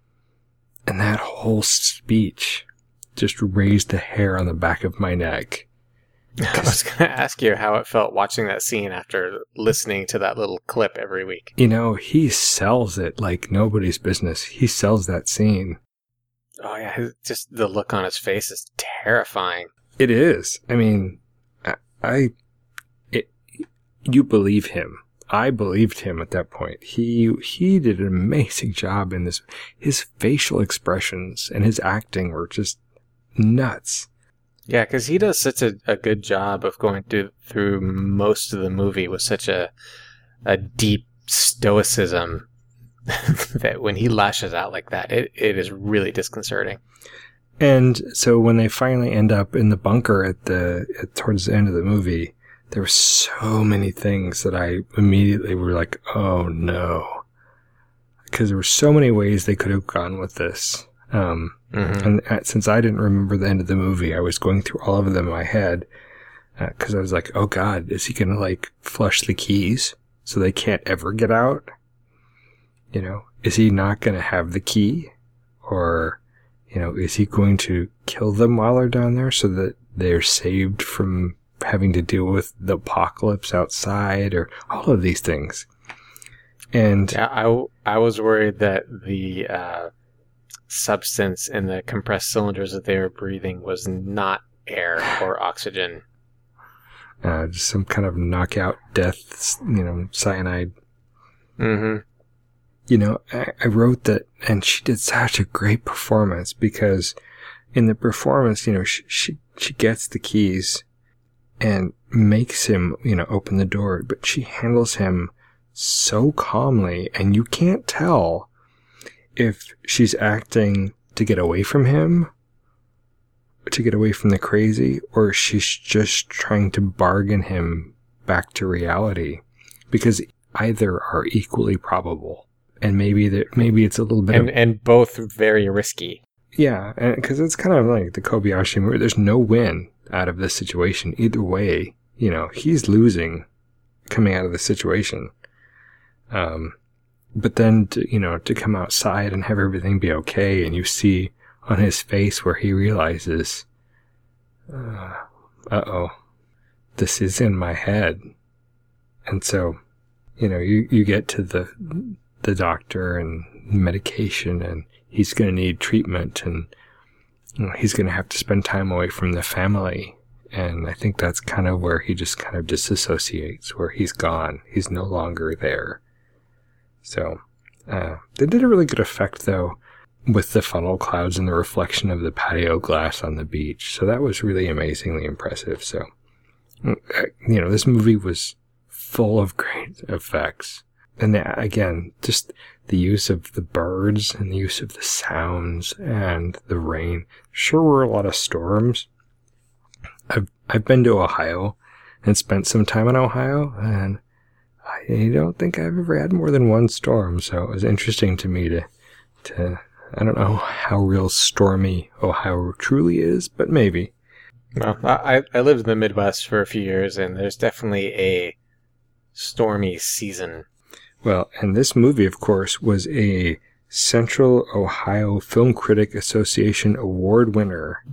And that whole speech just raised the hair on the back of my neck. I was going to ask you how it felt watching that scene after listening to that little clip every week. You know, he sells it like nobody's business. He sells that scene. Oh, yeah. His, just the look on his face is terrifying. It is. I mean, I, I it, you believe him. I believed him at that point. He he did an amazing job in this. His facial expressions and his acting were just nuts. Yeah, because he does such a, a good job of going through, through most of the movie with such a a deep stoicism that when he lashes out like that, it, it is really disconcerting. And so when they finally end up in the bunker at the at, towards the end of the movie, there were so many things that I immediately were like, oh no. Because there were so many ways they could have gone with this. Um, mm-hmm. And uh, since I didn't remember the end of the movie, I was going through all of them in my head. Because uh, I was like, oh God, is he going to like flush the keys so they can't ever get out? You know, is he not going to have the key? Or, you know, is he going to kill them while they're down there so that they're saved from having to deal with the apocalypse outside, or all of these things? And yeah, I, I was worried that the uh, substance in the compressed cylinders that they were breathing was not air or oxygen. Uh, just some kind of knockout death, you know, cyanide. Mm-hmm. You know, I, I wrote that, and she did such a great performance, because in the performance, you know, she she, she gets the keys and makes him, you know, open the door, but she handles him so calmly, and you can't tell if she's acting to get away from him, to get away from the crazy, or she's just trying to bargain him back to reality. Because either are equally probable. And maybe that maybe it's a little bit And of, and both very risky. yeah, because it's kind of like the Kobayashi movie. There's no win out of this situation either way. You know, he's losing coming out of the situation. Um, but then to, you know, to come outside and have everything be okay, and you see on his face where he realizes, uh oh, this is in my head. And so, you know, you, you get to the the doctor and medication, and he's going to need treatment, and you know, he's going to have to spend time away from the family. And I think that's kind of where he just kind of disassociates, where he's gone. He's no longer there. So, uh, they did a really good effect, though, with the funnel clouds and the reflection of the patio glass on the beach. So that was really amazingly impressive. So, you know, this movie was full of great effects. And again, just the use of the birds and the use of the sounds and the rain. Sure were a lot of storms. I've, I've been to Ohio and spent some time in Ohio, and I don't think I've ever had more than one storm. So it was interesting to me to, to, I don't know how real stormy Ohio truly is, but maybe. Well, I, I lived in the Midwest for a few years, and there's definitely a stormy season. Well, and this movie, of course, was a Central Ohio Film Critic Association Award winner.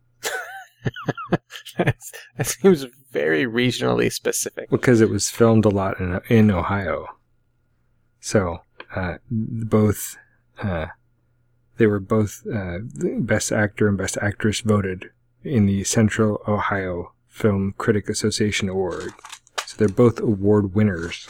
That's, that seems very regionally specific. Because it was filmed a lot in, in Ohio. So, uh, both, uh, they were both uh, Best Actor and Best Actress voted in the Central Ohio Film Critic Association Award. So they're both award winners.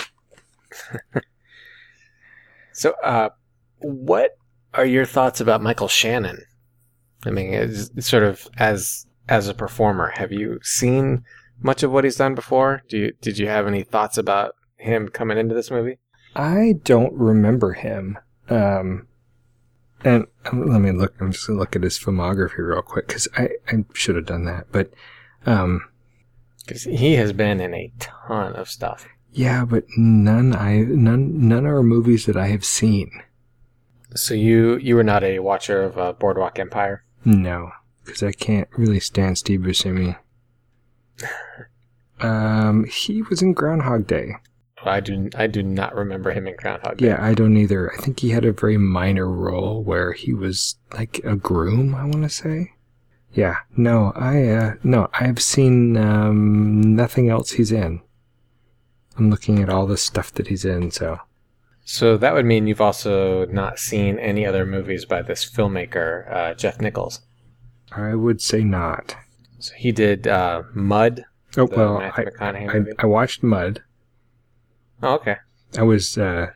So, uh, what are your thoughts about Michael Shannon? I mean, it's, it's sort of as as a performer. Have you seen much of what he's done before? Do you did you have any thoughts about him coming into this movie? I don't remember him. Um, and um, let me look. I'm just gonna look at his filmography real quick because I, I should have done that. But um, because he has been in a ton of stuff. Yeah, but none I none none are movies that I have seen. So you you were not a watcher of uh, Boardwalk Empire? No, because I can't really stand Steve Buscemi. um, he was in Groundhog Day. I do I do not remember him in Groundhog Day. Yeah, I don't either. I think he had a very minor role where he was like a groom, I want to say. Yeah, no, I uh, no, I've seen um, nothing else he's in. I'm looking at all the stuff that he's in, so. So that would mean you've also not seen any other movies by this filmmaker, uh, Jeff Nichols. I would say not. So he did uh, Mud. Oh, the well, Matthew I, McConaughey I, movie. I watched Mud. Oh, okay. I was, uh,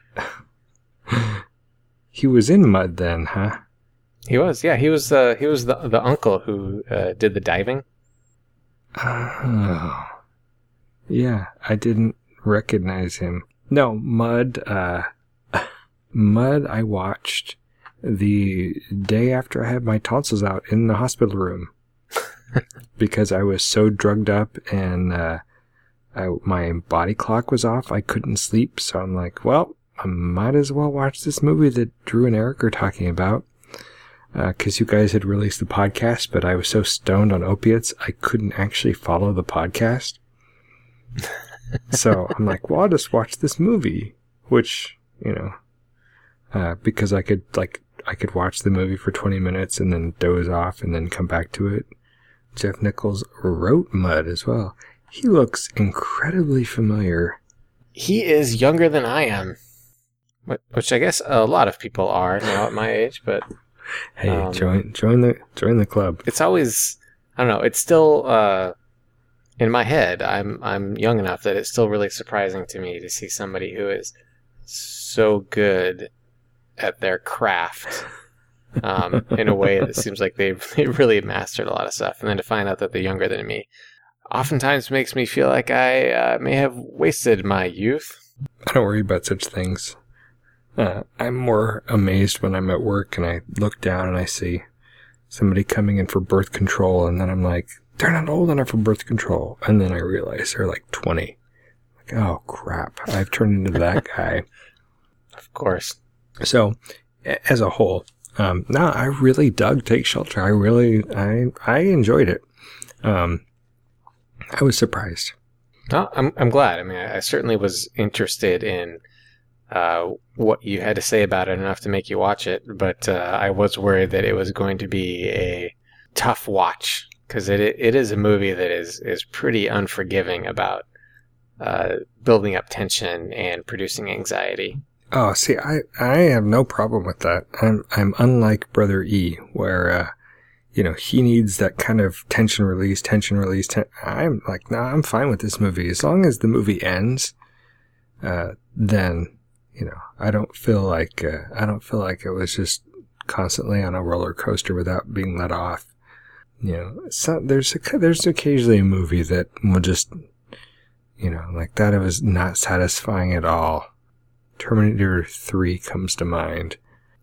he was in Mud then, huh? He was, yeah. He was, uh, he was the the uncle who uh, did the diving. Oh. Yeah, I didn't recognize him. No, Mud, uh, Mud I watched the day after I had my tonsils out in the hospital room because I was so drugged up and uh, I, my body clock was off. I couldn't sleep, so I'm like, well, I might as well watch this movie that Drew and Eric are talking about because uh, you guys had released the podcast, but I was so stoned on opiates I couldn't actually follow the podcast. So I'm like, well, I'll just watch this movie, which, you know, uh, because I could, like, I could watch the movie for twenty minutes and then doze off and then come back to it. Jeff Nichols wrote Mud as well. He looks incredibly familiar. He is younger than I am, which I guess a lot of people are now at my age, but hey, um, join, join the, join the club. It's always, I don't know, it's still, uh, in my head, I'm I'm young enough that it's still really surprising to me to see somebody who is so good at their craft um, in a way that seems like they've they really mastered a lot of stuff. And then to find out that they're younger than me oftentimes makes me feel like I uh, may have wasted my youth. I don't worry about such things. Uh, I'm more amazed when I'm at work and I look down and I see somebody coming in for birth control, and then I'm like, they're not old enough for birth control. And then I realize they're like twenty. Like, oh crap, I've turned into that guy. Of course. So, a- as a whole, um, no, I really dug Take Shelter. I really, I, I enjoyed it. Um, I was surprised. No, I'm I'm glad. I mean, I, I certainly was interested in uh, what you had to say about it enough to make you watch it, but uh, I was worried that it was going to be a tough watch because it it is a movie that is is pretty unforgiving about uh, building up tension and producing anxiety. Oh, see, I, I have no problem with that. I'm I'm unlike Brother E, where uh, you know, he needs that kind of tension release, tension release. Ten- I'm like, no, nah, I'm fine with this movie. As long as the movie ends, uh, then, you know, I don't feel like, uh, I don't feel like it was just constantly on a roller coaster without being let off. You know, so there's a, there's occasionally a movie that will just, you know, like that. It was not satisfying at all. Terminator three comes to mind.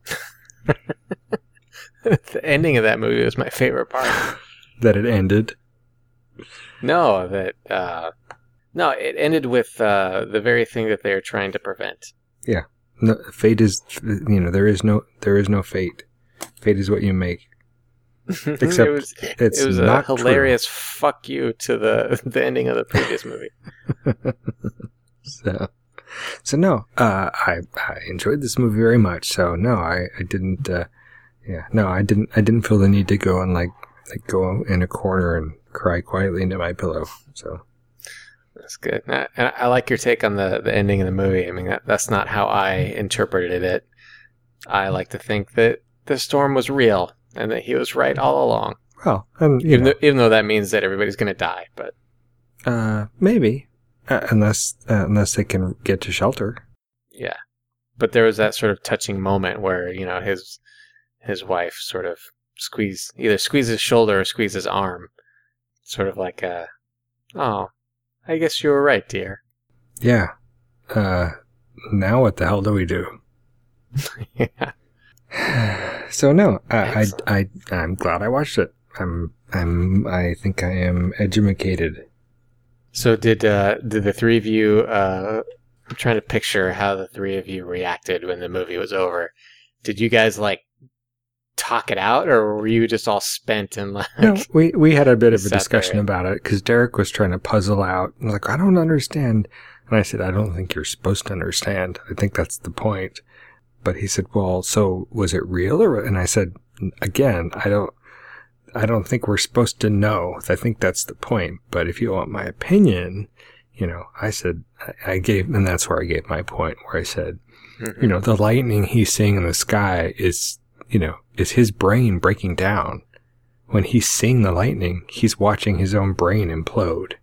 The ending of that movie was my favorite part. That it ended? No, that uh, no, it ended with uh, the very thing that they are trying to prevent. Yeah, no, fate is, you know, there is no there is no fate. Fate is what you make. Except it was, it's it was not a hilarious true. Fuck you to the the ending of the previous movie. so, so no, uh, I I enjoyed this movie very much. So no, I I didn't. Uh, Yeah, no, I didn't. I didn't feel the need to go and like, like go in a corner and cry quietly into my pillow. So that's good. And I, I like your take on the, the ending of the movie. I mean, that, that's not how I interpreted it. I like to think that the storm was real and that he was right all along. Well, and you even know, though, even though that means that everybody's going to die, but uh, maybe uh, unless uh, unless they can get to shelter. Yeah, but there was that sort of touching moment where you know his. His wife sort of squeeze, either squeeze his shoulder or squeeze his arm. Sort of like a, oh, I guess you were right, dear. Yeah. Uh, now what the hell do we do? Yeah. So no, I, I, I, I'm glad I watched it. I'm, I'm, I think I am edumacated. So did, uh, did the three of you, uh, I'm trying to picture how the three of you reacted when the movie was over. Did you guys like, talk it out, or were you just all spent and like? No, we we had a bit of a discussion there. about it because Derek was trying to puzzle out. I was like, I don't understand, and I said, I don't think you're supposed to understand. I think that's the point. But he said, well, so was it real, or? And I said, again, I don't, I don't think we're supposed to know. I think that's the point. But if you want my opinion, you know, I said, I, I gave, and that's where I gave my point, where I said, mm-hmm. you know, the lightning he's seeing in the sky is. You know, is his brain breaking down. When he's seeing the lightning, he's watching his own brain implode.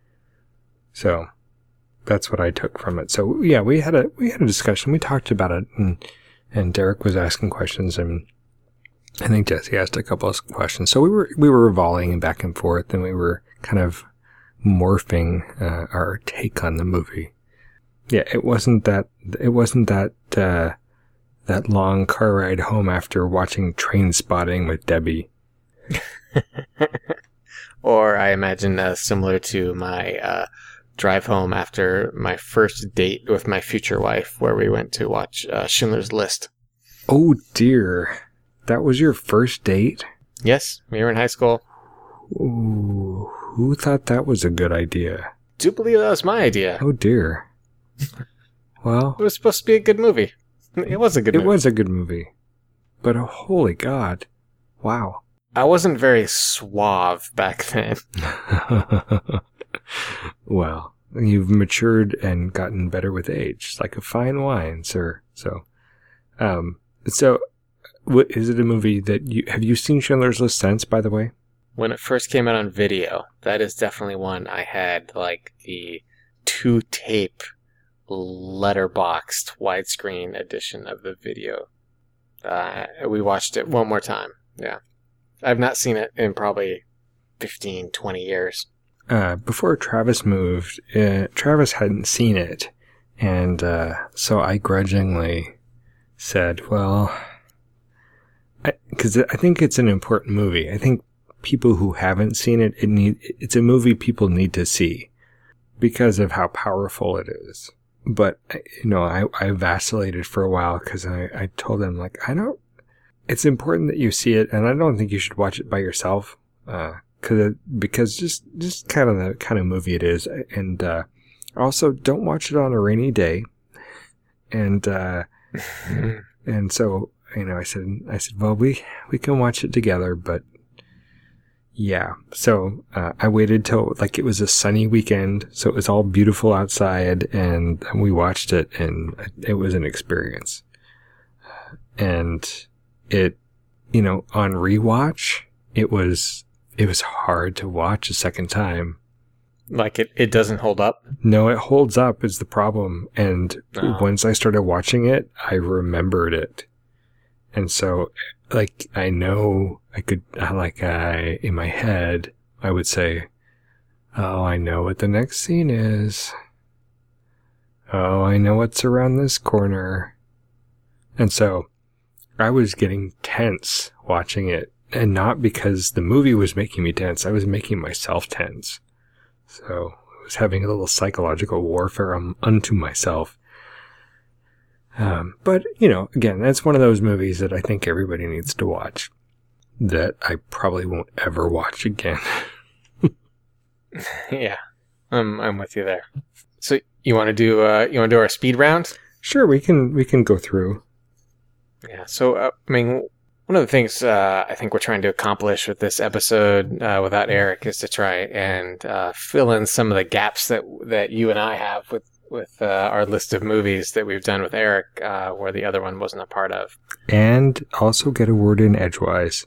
So that's what I took from it. So yeah, we had a we had a discussion. We talked about it, and and Derek was asking questions, and I think Jesse asked a couple of questions. So we were we were volleying back and forth, and we were kind of morphing uh, our take on the movie. Yeah, it wasn't that it wasn't that. Uh, That long car ride home after watching Train Spotting with Debbie. Or I imagine uh, similar to my uh, drive home after my first date with my future wife, where we went to watch uh, Schindler's List. Oh dear. That was your first date? Yes, we were in high school. Ooh, who thought that was a good idea? Do you believe that was my idea? Oh dear. Well, it was supposed to be a good movie. It was a good it movie. was a good movie. But oh, holy God. Wow. I wasn't very suave back then. Well, you've matured and gotten better with age. It's like a fine wine, sir. So, um, so, what, is it a movie that you, have you seen Schindler's List since, by the way? When it first came out on video, that is definitely one I had, like, the two-tape letterboxed widescreen edition of the video. Uh, we watched it one more time. Yeah. I've not seen it in probably fifteen, twenty years. Uh, before Travis moved, uh, Travis hadn't seen it. And uh, so I grudgingly said, well, because I, I think it's an important movie. I think people who haven't seen it, it need, it's a movie people need to see. because of how powerful it is. But, you know, I, I vacillated for a while because I, I told them, like, I don't, it's important that you see it, and I don't think you should watch it by yourself, uh, cause it, because just, just kind of the kind of movie it is. And, uh, also don't watch it on a rainy day. And, uh, and so, you know, I said, I said, well, we, we can watch it together, but yeah. So, uh, I waited till like it was a sunny weekend. So it was all beautiful outside, and we watched it, and it was an experience. And it, you know, on rewatch, it was, it was hard to watch a second time. Like it, it doesn't hold up? No, it holds up is the problem. And Oh. once I started watching it, I remembered it. And so, like, I know I could, I like, I, in my head, I would say, oh, I know what the next scene is. Oh, I know what's around this corner. And so, I was getting tense watching it. And not because the movie was making me tense, I was making myself tense. So, I was having a little psychological warfare um, unto myself. Um, but, you know, again, that's one of those movies that I think everybody needs to watch. That I probably won't ever watch again. Yeah, I'm I'm with you there. So you want to do uh, you want to do our speed round? Sure, we can we can go through. Yeah. So uh, I mean, one of the things uh, I think we're trying to accomplish with this episode uh, without Eric is to try and uh, fill in some of the gaps that that you and I have with with uh, our list of movies that we've done with Eric, uh, where the other one wasn't a part of. And also get a word in edgewise.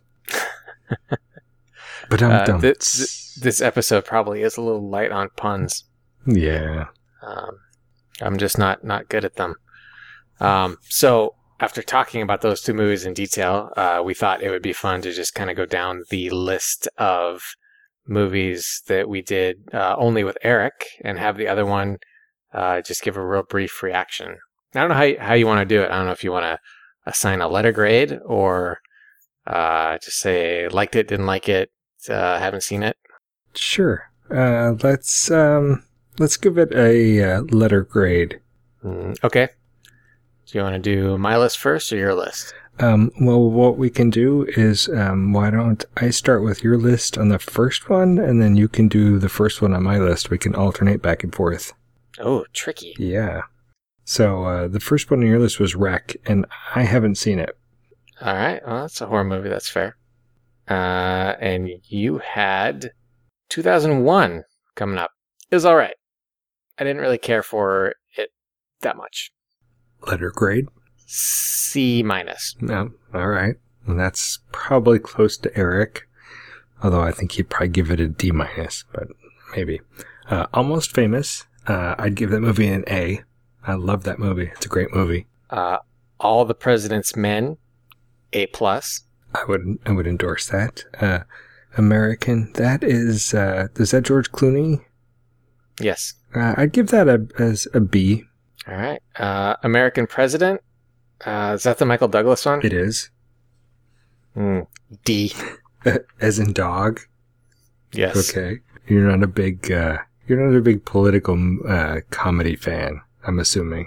But I'm Uh, done. th- th- this episode probably is a little light on puns. Yeah. Um, I'm just not, not good at them. Um, so after talking about those two movies in detail, uh, we thought it would be fun to just kind of go down the list of movies that we did uh, only with Eric and have the other one uh, just give a real brief reaction. I don't know how you, how you want to do it. I don't know if you want to assign a letter grade or uh, just say liked it, didn't like it, uh, haven't seen it. Sure. Uh, let's um, let's give it a uh, letter grade. Mm, okay. Do you want to do my list first or your list? Um, well, what we can do is, um, why don't I start with your list on the first one, and then you can do the first one on my list. We can alternate back and forth. Oh, tricky. Yeah. So, uh, the first one on your list was Wreck, and I haven't seen it. All right. Well, that's a horror movie. That's fair. Uh, and you had two thousand one coming up. It was all right. I didn't really care for it that much. Letter grade? C minus. No. All right. And that's probably close to Eric. Although I think he'd probably give it a D minus, but maybe. Uh, Almost Famous. Uh, I'd give that movie an A. I love that movie. It's a great movie. Uh, All the President's Men, A plus. I would I would endorse that. Uh, American. That is. Uh, is that George Clooney? Yes. Uh, I'd give that a as a B. All right. Uh, American President. Uh, is that the Michael Douglas one? It is. Mm, D. As in dog. Yes. Okay. You're not a big. Uh, you're not a big political uh, comedy fan, I'm assuming.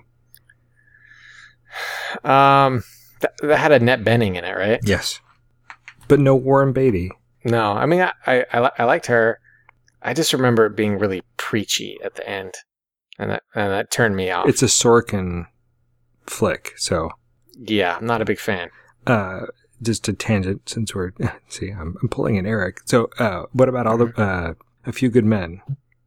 Um, th- that had Annette Bening in it, right? Yes. But no Warren Beatty. No, I mean, I, I, I, li- I liked her. I just remember it being really preachy at the end, and that and that turned me off. It's a Sorkin flick, so yeah, I'm not a big fan. uh, just a tangent since we're see, I'm, I'm pulling in Eric. So, uh, what about all the uh, A Few Good Men?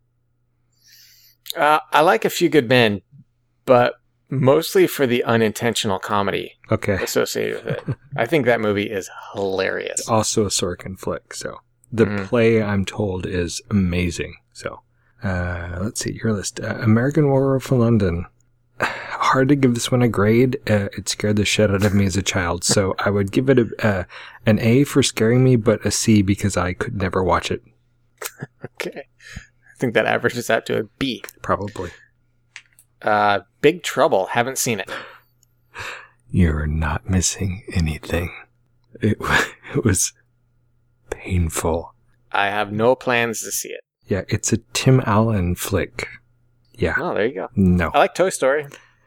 Uh, I like A Few Good Men, but mostly for the unintentional comedy Okay, associated with it. I think that movie is hilarious. also a Sorkin flick. So the Mm. play, I'm told, is amazing. So, uh, let's see your list. Uh, American Werewolf in London. Hard to give this one a grade. Uh, it scared the shit out of me as a child, so I would give it a uh, an A for scaring me, but a C because I could never watch it. Okay, I think that averages out to a B. Probably. Uh, Big Trouble. Haven't seen it. You're not missing anything. It, it was painful. I have no plans to see it. Yeah, it's a Tim Allen flick. Yeah. Oh, there you go. No. I like Toy Story.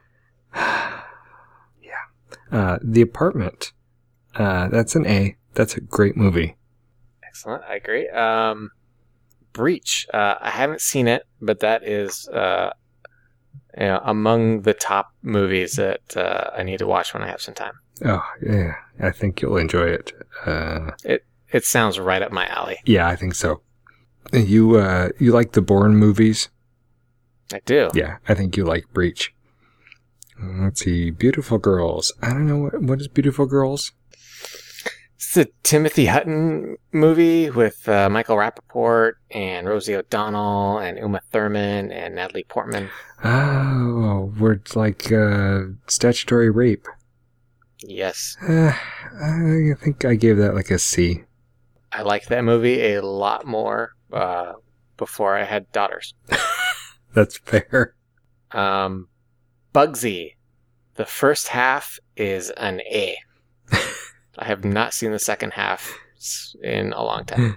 Uh, The Apartment. Uh, that's an A. That's a great movie. Excellent. I agree. Um, Breach. Uh, I haven't seen it, but that is uh, you know, among the top movies that uh, I need to watch when I have some time. Oh, yeah. I think you'll enjoy it. Uh, It it sounds right up my alley. yeah, I think so. You, uh, you like the Bourne movies? I do. Yeah, I think you like Breach. Let's see. Beautiful Girls. I don't know. What, what is Beautiful Girls? It's a Timothy Hutton movie with uh, Michael Rappaport and Rosie O'Donnell and Uma Thurman and Natalie Portman. Oh, where it's like uh, statutory rape. Yes. Uh, I think I gave that like a C. I liked that movie a lot more uh, before I had daughters. That's fair. Um, Bugsy. The first half is an A. I have not seen the second half in a long time.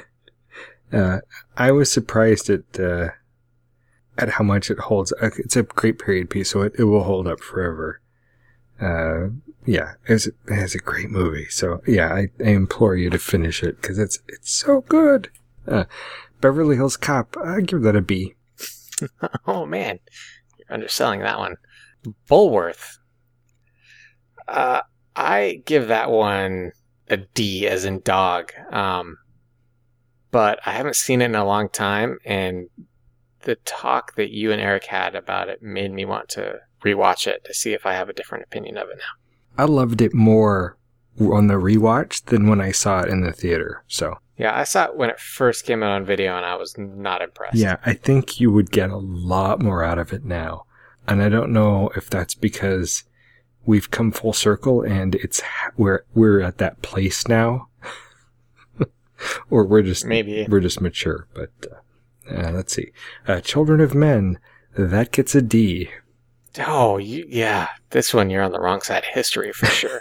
Uh, I was surprised at uh, at how much it holds. Uh, It's a great period piece, so it, it will hold up forever. Uh, yeah, it's, it's a great movie. So yeah, I, I implore you to finish it because it's it's so good. Uh, Beverly Hills Cop. I give that a B. Oh man, you're underselling that one. Bulworth. Uh, I give that one a D as in dog. Um, but I haven't seen it in a long time, and the talk that you and Eric had about it made me want to rewatch it to see if I have a different opinion of it now. I loved it more on the rewatch than when I saw it in the theater. So Yeah, I saw it when it first came out on video, and I was not impressed. yeah, I think you would get a lot more out of it now. And I don't know if that's because we've come full circle and it's we're we're at that place now, or we're just Maybe. we're just mature. But uh, uh, let's see, uh, Children of Men, that gets a D. Oh, you, yeah. This one, you're on the wrong side of history for sure.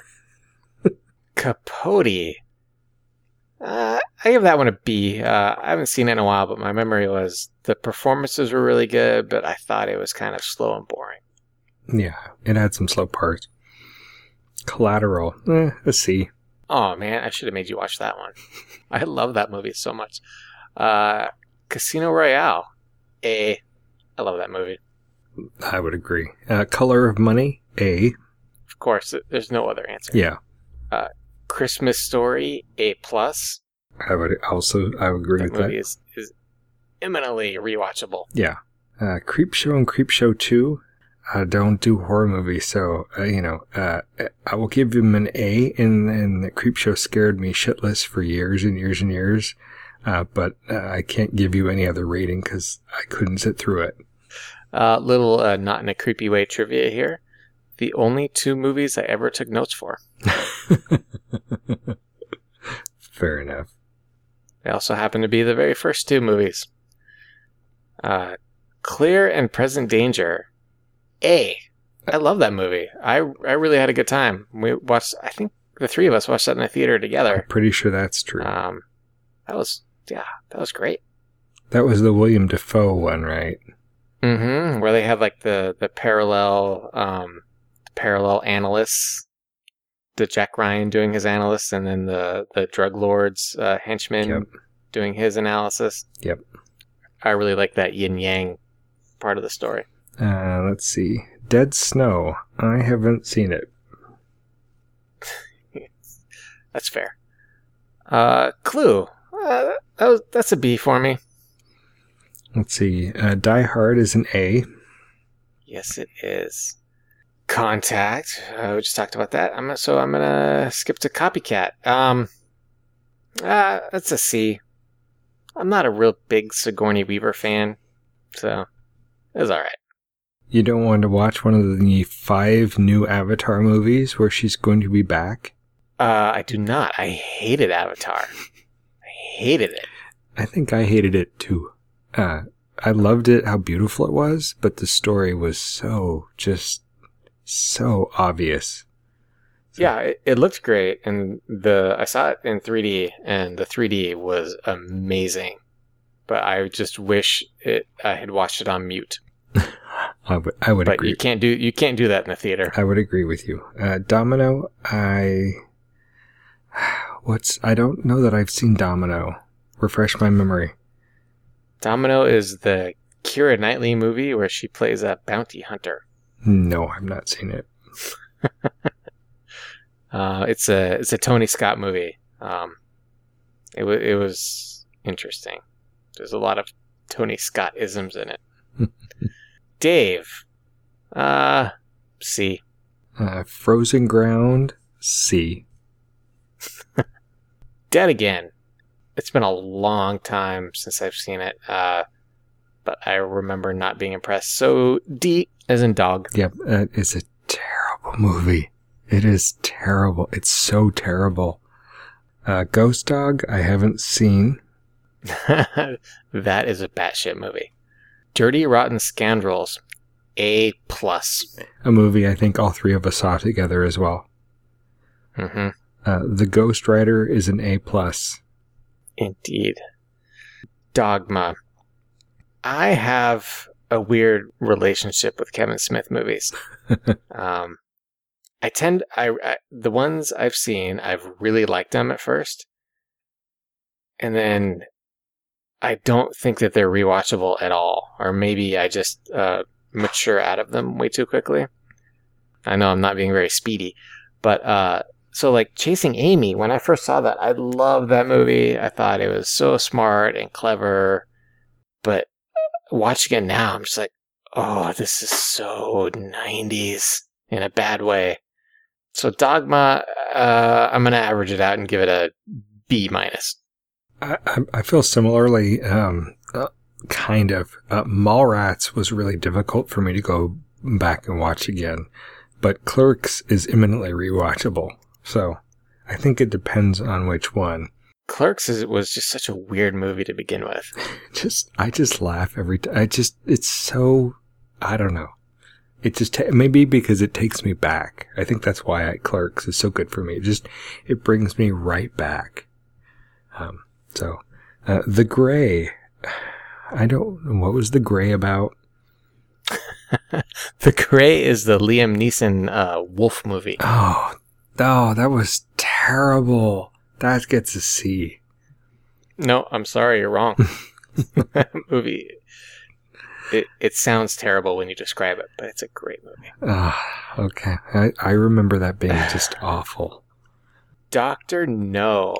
Capote. Uh, I give that one a B. Uh, I haven't seen it in a while, but my memory was the performances were really good, but I thought it was kind of slow and boring. Yeah, it had some slow parts. Collateral, eh, a C. Oh, man, I should have made you watch that one. I love that movie so much. Uh, Casino Royale. A. I love that movie. I would agree. Uh, Color of Money, A. Of course, there's no other answer. Yeah, Uh, Christmas Story, A plus. I would also I would agree That with movie that. is, is eminently rewatchable. Yeah. Uh, Creepshow and Creepshow two. I don't do horror movies, so, uh, you know, uh, I will give him an A, and, and the Creepshow scared me shitless for years and years and years, uh, but uh, I can't give you any other rating because I couldn't sit through it. Uh, little uh, not in a creepy way trivia here. The only two movies I ever took notes for. Fair enough. They also happen to be the very first two movies. Uh, Clear and Present Danger. A. I love that movie. I, I really had a good time. We watched, I think the three of us watched that in the theater together. I'm pretty sure that's true. Um, that was, yeah, that was great. That was the William Dafoe one, right? Mm-hmm. Where they had like the, the parallel, um, parallel analysts, the Jack Ryan doing his analysis, and then the, the drug lord's uh, henchman Yep. doing his analysis. Yep. I really like that yin yang part of the story. Uh, let's see. Dead Snow. I haven't seen it. That's fair. Uh, Clue. Uh, that was, that's a B for me. Let's see. Uh, Die Hard is an A. Yes, it is. Contact. Uh, we just talked about that. I'm so I'm gonna skip to Copycat. Um, uh, that's a C. I'm not a real big Sigourney Weaver fan, so it was all right. You don't want to watch one of the five new Avatar movies where she's going to be back? Uh, I do not. I hated Avatar. I hated it. I think I hated it too. Uh, I loved it, how beautiful it was, but the story was so, just so obvious. Yeah, it, it looked great, and the I saw it in three D, and the three D was amazing. But I just wish it I had watched it on mute. I would, I would but agree. you can't do you can't do that in the theater. I would agree with you. Uh, Domino, I what's I don't know that I've seen Domino. Refresh my memory. Domino is the Keira Knightley movie where she plays a bounty hunter. No, I've not seen it. uh, it's a it's a Tony Scott movie. Um, it was it was interesting. There's a lot of Tony Scott isms in it. Dave, uh, C. Uh, Frozen Ground, C. Dead Again. It's been a long time since I've seen it, uh, but I remember not being impressed. So D, as in dog. Yep, uh, it's a terrible movie. It is terrible. It's so terrible. Uh, Ghost Dog, I haven't seen. That is a batshit movie. Dirty Rotten Scoundrels, A plus. A movie I think all three of us saw together as well. Mm-hmm. Uh, The Ghost Rider is an A plus. Indeed. Dogma. I have a weird relationship with Kevin Smith movies. um, I tend, I, I the ones I've seen, I've really liked them at first, and then I don't think that they're rewatchable at all, or maybe I just uh, mature out of them way too quickly. I know I'm not being very speedy, but uh, so like Chasing Amy, when I first saw that, I loved that movie. I thought it was so smart and clever, but watching it now, I'm just like, oh, this is so nineties in a bad way. So Dogma, uh, I'm gonna average it out and give it a B minus. I, I, I feel similarly, um, uh, kind of. Uh, Mallrats was really difficult for me to go back and watch again, but Clerks is imminently rewatchable. So I think it depends on which one. Clerks is, was just such a weird movie to begin with. Just, I just laugh every time. I just, it's so, I don't know. It just, ta- maybe because it takes me back. I think that's why I, Clerks is so good for me. It just, it brings me right back. Um, so, uh, The Gray, I don't know, what was The Gray about? The Gray is the Liam Neeson uh, wolf movie. Oh, oh, that was terrible. That gets a C. No, I'm sorry, you're wrong. That movie, it, it sounds terrible when you describe it, but it's a great movie. Ah, okay. I, I remember that being just awful. Doctor No.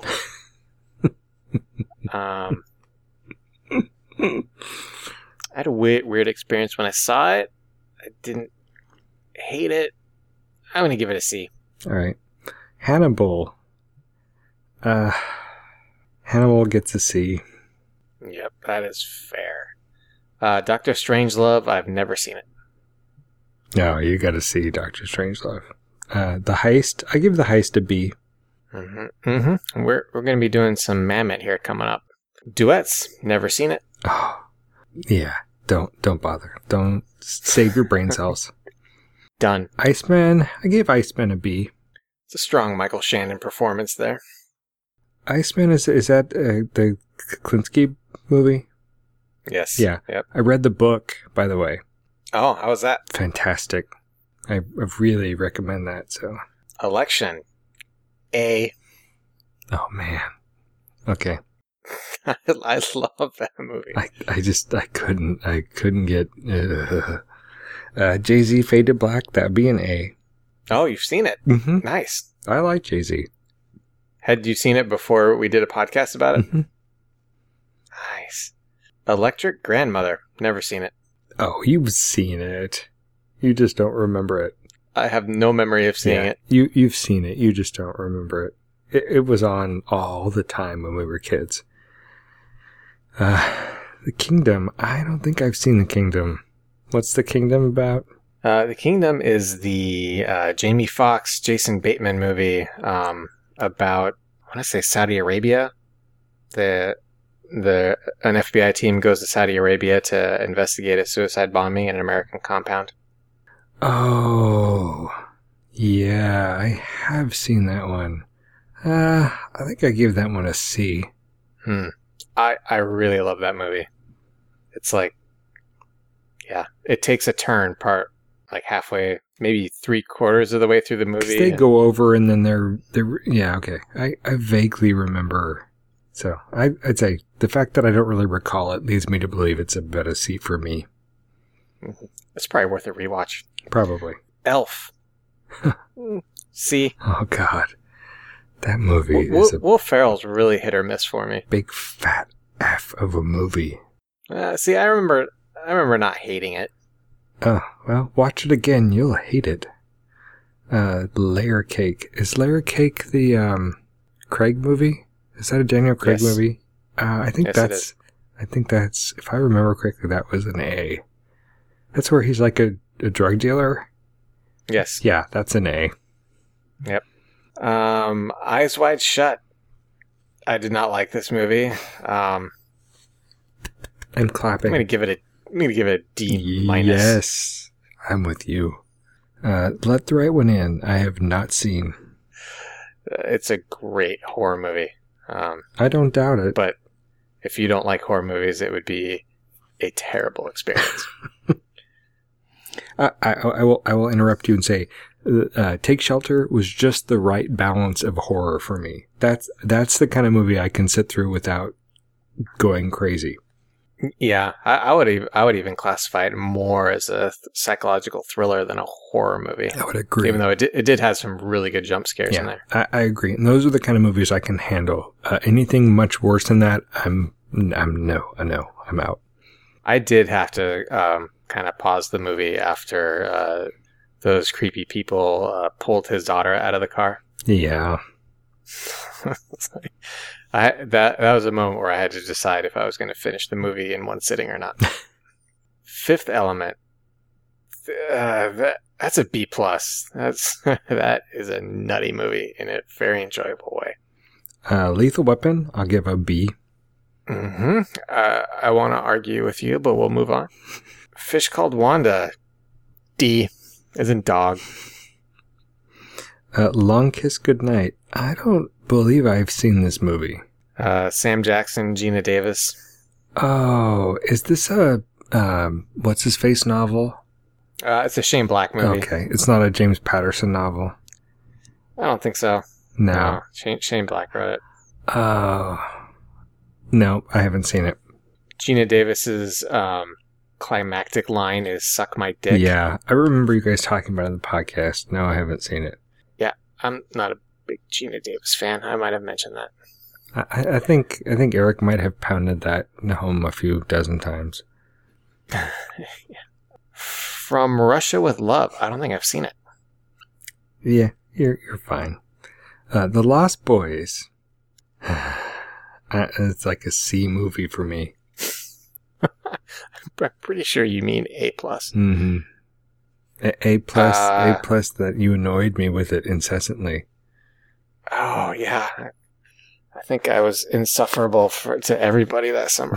um, I had a weird, weird experience when I saw it. I didn't hate it. I'm going to give it a C. All right. Hannibal. Uh, Hannibal gets a C. Yep, that is fair. Uh, Doctor Strangelove, I've never seen it. No, you got to see Doctor Strangelove. Uh, The Heist. I give The Heist a B. Mm-hmm. Mm-hmm. We're we're going to be doing some Mammoth here coming up. Duets, never seen it. Oh, yeah. Don't don't bother. Don't save your brain cells. Done. Iceman. I gave Iceman a B. It's a strong Michael Shannon performance there. Iceman is is that uh, the Klinsky movie? Yes. Yeah. Yep. I read the book, by the way. Oh, how was that? Fantastic. I, I really recommend that. So. Election. A. Oh man. Okay. I love that movie. I, I just I couldn't I couldn't get uh, uh, Jay-Z Fade to Black. That'd be an A. Oh, you've seen it. Mm-hmm. Nice. I like Jay-Z. Had you seen it before we did a podcast about it? Mm-hmm. Nice. Electric Grandmother. Never seen it. Oh, you've seen it. You just don't remember it. I have no memory of seeing Yeah, it. You you've seen it. You just don't remember it. It, it was on all the time when we were kids. Uh, The Kingdom. I don't think I've seen The Kingdom. What's The Kingdom about? Uh, the Kingdom is the uh, Jamie Foxx, Jason Bateman movie um, about, I want to say Saudi Arabia. The the an F B I team goes to Saudi Arabia to investigate a suicide bombing in an American compound. Oh, yeah, I have seen that one. Uh, I think I give that one a C. Hmm. I, I really love that movie. It's like, yeah, it takes a turn part like halfway, maybe three quarters of the way through the 'Cause movie. they and- go over and then they're they're yeah okay. I, I vaguely remember. So I I'd say the fact that I don't really recall it leads me to believe it's a bit of C for me. It's probably worth a rewatch. Probably. Elf. Mm, C. Oh God, that movie Will, is a Will Ferrell's really hit or miss for me. big fat F of a movie. Uh, see, I remember, I remember not hating it. Oh, well, watch it again. You'll hate it. Uh, Layer Cake. Is Layer Cake the um, Craig movie? Is that a Daniel Craig Yes. movie? Uh, I think Yes, it that's. is. I think that's. If I remember correctly, that was an A. That's where he's like a, a drug dealer. Yes. Yeah, that's an A. Yep. Um, Eyes Wide Shut. I did not like this movie. Um, I'm I'm clapping. gonna give it a. I'm gonna give it a D minus. Yes, I'm with you. Uh, Let the Right One In. I have not seen. Uh, It's a great horror movie. Um, I don't doubt it. but if you don't like horror movies, it would be a terrible experience. I, I, I will I will interrupt you and say, uh, Take Shelter was just the right balance of horror for me. That's that's the kind of movie I can sit through without going crazy. Yeah, I, I would even I would even classify it more as a th- psychological thriller than a horror movie. I would agree. Even though it did, it did have some really good jump scares in yeah, there. I, I agree. And those are the kind of movies I can handle. Uh, anything much worse than that, I'm I'm no, uh, no, I'm out. I did have to um, kind of pause the movie after uh, those creepy people uh, pulled his daughter out of the car. Yeah. It's like- I that that was a moment where I had to decide if I was going to finish the movie in one sitting or not. Fifth Element. Uh, that that's a B plus. That's that is a nutty movie in a very enjoyable way. Uh, Lethal Weapon, I'll give a B. hmm Uh, I want to argue with you, but we'll move on. Fish Called Wanda. D, as in dog. Uh, Long Kiss Goodnight. I don't believe I've seen this movie. Uh, Sam Jackson, Gina Davis. Oh, is this a um, what's his face novel? Uh, it's a Shane Black movie. Okay, it's not a James Patterson novel. I don't think so. No. Shane, Shane Black wrote it. Oh, no, I haven't seen it. Gina Davis's um, climactic line is "Suck my dick." Yeah, I remember you guys talking about it in the podcast. No, I haven't seen it. Yeah, I'm not a big Gina Davis fan. I might have mentioned that. I, I think I think Eric might have pounded that home a few dozen times. From Russia with Love. I don't think I've seen it. Yeah, you're you're fine. Uh, The Lost Boys. uh, it's like a C movie for me. I'm pretty sure you mean A plus. Mm-hmm. A, a plus, Uh, A plus. That you annoyed me with it incessantly. Oh yeah, I think I was insufferable for to everybody that summer.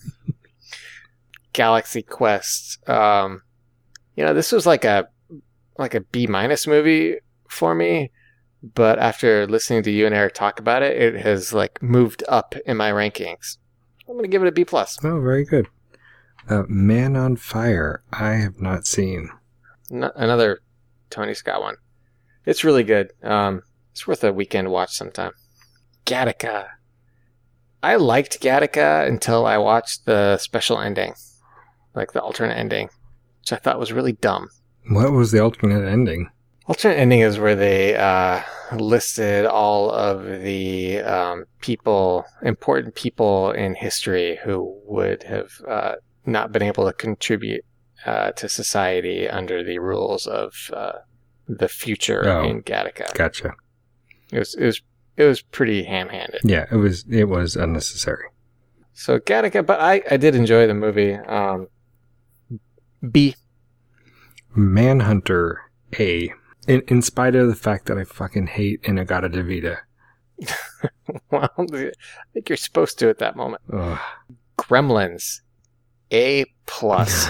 Galaxy Quest. Um, you know, this was like a like a B minus movie for me, but after listening to you and Eric talk about it, it has like moved up in my rankings. I'm gonna give it a B plus. Oh, very good. Uh, Man on Fire. I have not seen. N- another Tony Scott one. It's really good. Um, it's worth a weekend watch sometime. Gattaca. I liked Gattaca until I watched the special ending, like the alternate ending, which I thought was really dumb. What was the alternate ending? Alternate ending is where they uh, listed all of the um, people, important people in history who would have uh, not been able to contribute uh, to society under the rules of uh, the future Oh. in Gattaca. Gotcha. It was it was it was pretty ham-handed. Yeah, it was it was unnecessary. So Gattaca, but I, I did enjoy the movie. Um, B. Manhunter. A. In in spite of the fact that I fucking hate Inagata Devita. Well, I think you're supposed to at that moment. Ugh. Gremlins. A plus.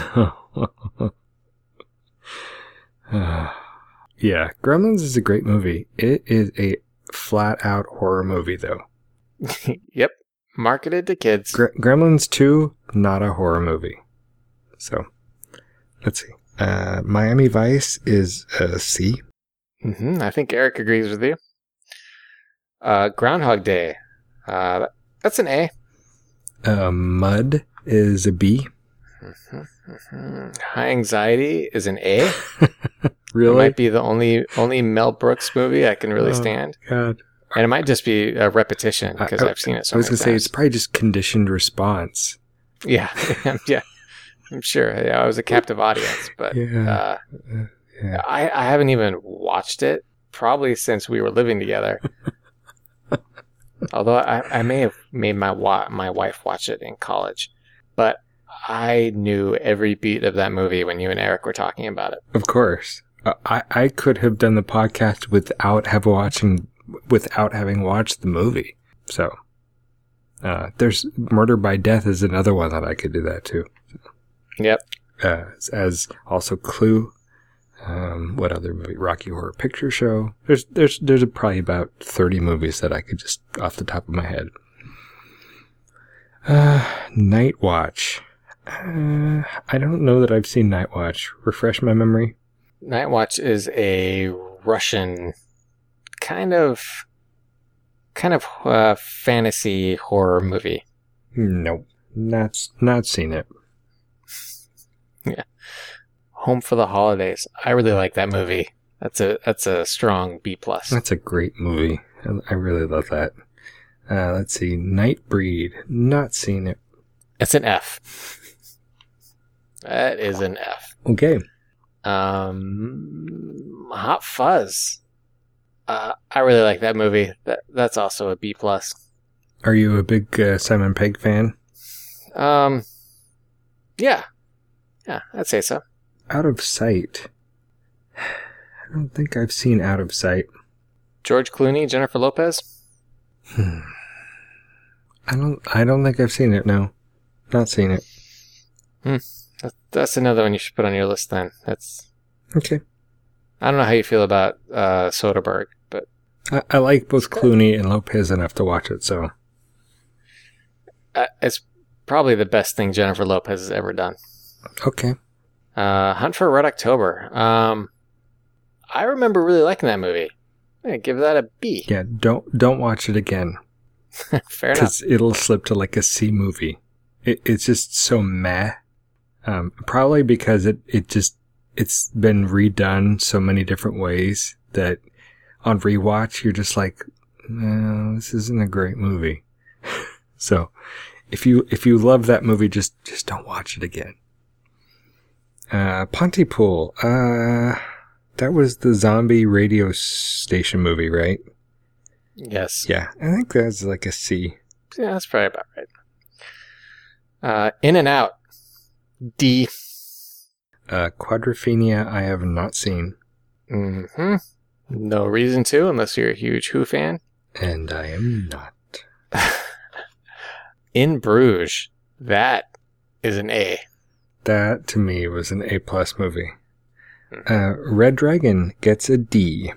Yeah, Gremlins is a great movie. It is a flat out horror movie, though. Yep. Marketed to kids. Gre- Gremlins two, not a horror movie. So, let's see. Uh, Miami Vice is a C. Mm-hmm. I think Eric agrees with you. Uh, Groundhog Day. Uh, that's an A. Uh, Mud is a B. Mm-hmm, mm-hmm. High Anxiety is an A. Really? It might be the only only Mel Brooks movie I can really Oh, stand. God. And it might just be a repetition because I- I- I've seen it so I was many going to say, times. it's probably just conditioned response. Yeah, yeah, I'm sure. Yeah, I was a captive audience, but Yeah. uh, Yeah. I, I haven't even watched it probably since we were living together. Although I, I may have made my wa- my wife watch it in college, but I knew every beat of that movie when you and Eric were talking about it. Of course. Uh, I, I could have done the podcast without have watching without having watched the movie. So uh, there's Murder by Death is another one that I could do that too. Yep. Uh, as also Clue. Um, what other movie? Rocky Horror Picture Show. There's there's there's probably about thirty movies that I could just off the top of my head. Uh, Night Watch. Uh, I don't know that I've seen Night Watch. Refresh my memory. Night Watch is a Russian kind of kind of uh, fantasy horror movie. Nope, not not seen it. Yeah. Home for the Holidays. I really like that movie. That's a that's a strong B plus. That's a great movie. I, I really love that. Uh, let's see, Nightbreed. Not seen it. It's an F. That is an F. Okay. Um, Hot Fuzz. Uh, I really like that movie. That that's also a B plus. Are you a big uh, Simon Pegg fan? Um, yeah, yeah, I'd say so. Out of Sight. I don't think I've seen Out of Sight. George Clooney, Jennifer Lopez. Hmm. I don't. I don't think I've seen it. No, not seen it. Hmm. That, that's another one you should put on your list. Then that's. Okay. I don't know how you feel about uh, Soderbergh, but I, I like both Clooney and Lopez enough to watch it. So uh, it's probably the best thing Jennifer Lopez has ever done. okay. Uh, Hunt for Red October. Um, I remember really liking that movie. I'd give that a B. Yeah. Don't don't watch it again. Fair enough. Because it'll slip to like a C movie. It, it's just so meh. Um, probably because it, it just, it's been redone so many different ways that on rewatch, you're just like, no, this isn't a great movie. So if you, if you love that movie, just, just don't watch it again. Uh, Pontypool, uh, that was the zombie radio station movie, right? Yes. Yeah. I think that's like a C. Yeah, that's probably about right. Uh, In and Out. D. Uh, Quadrophenia, I have not seen, Mm-hmm. No reason to, unless you're a huge Who fan. and I am not. In Bruges. That is an A. That to me was an A plus movie. Uh, Red Dragon gets a D.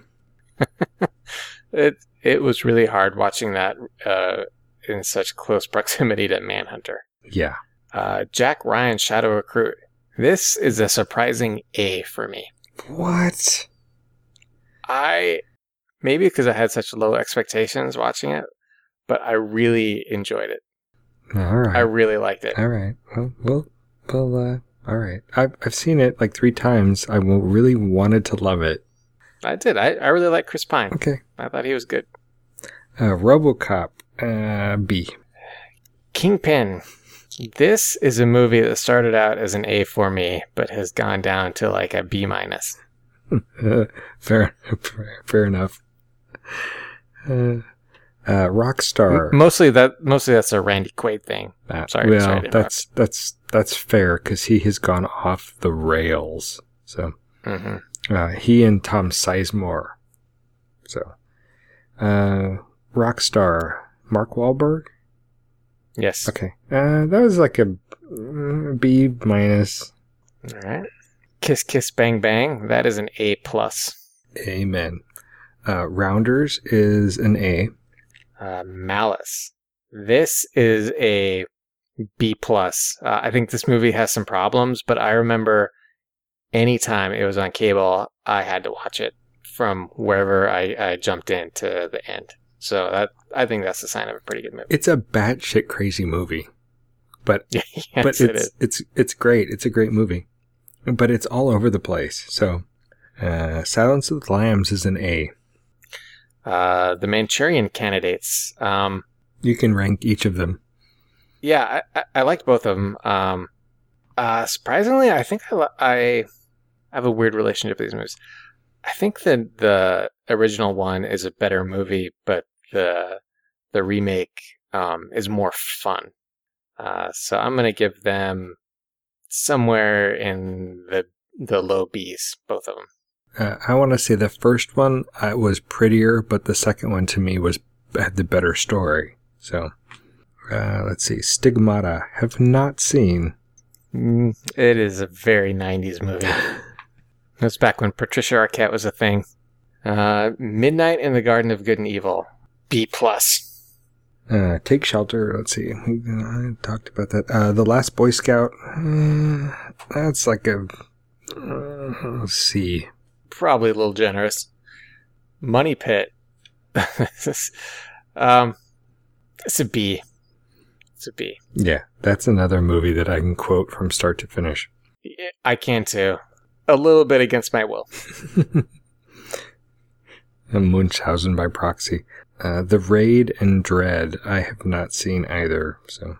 It it was really hard watching that uh, in such close proximity to Manhunter. Yeah. Uh, Jack Ryan, Shadow Recruit. This is a surprising A for me. What? I maybe because I had such low expectations watching it, but I really enjoyed it. All right. I really liked it. All right. Well, well, well. Uh, all right. I've I've seen it like three times. I will really wanted to love it. I did. I, I really like Chris Pine. Okay. I thought he was good. Uh, RoboCop. Uh, B. Kingpin. This is a movie that started out as an A for me, but has gone down to like a B minus. Uh, fair, fair enough. Uh, uh, Rockstar. Mostly that. Mostly that's a Randy Quaid thing. Uh, Sorry, well, sorry to that's that's that's fair because he has gone off the rails. So hmm uh, he and Tom Sizemore. So uh, Rockstar. Mark Wahlberg. Yes. Okay, uh, that was like a mm, B minus. All right. Kiss Kiss Bang Bang. That is an A plus. Amen. Uh, Rounders is an A. Uh, Malice. This is a B plus. Uh, I think this movie has some problems, but I remember anytime it was on cable, I had to watch it from wherever I, I jumped in to the end. So that I think that's a sign of a pretty good movie. It's a batshit crazy movie, but yes, but it it's is. it's it's great. It's a great movie, but it's all over the place. So, uh, Silence of the Lambs is an A. Uh, the Manchurian Candidates. Um, You can rank each of them. yeah, I, I, I liked both of them. Um, uh, surprisingly, I think I, li- I have a weird relationship with these movies. I think that the original one is a better movie, but the the remake um, is more fun. Uh, so I'm gonna give them somewhere in the the low B's, both of them. Uh, I want to say the first one uh, was prettier, but the second one to me was had the better story. So, uh, let's see. Stigmata. Have not seen. Mm, it is a very nineties movie. That's back when Patricia Arquette was a thing. Uh, Midnight in the Garden of Good and Evil. B plus. Uh, Take Shelter. Let's see. I talked about that. Uh, The Last Boy Scout. Uh, that's like a uh, C. Probably a little generous. Money Pit. um, it's a B. It's a B. Yeah, that's another movie that I can quote from start to finish. Yeah, I can too. A little bit against my will. And Munchausen by proxy. Uh, The Raid and Dread. I have not seen either. So.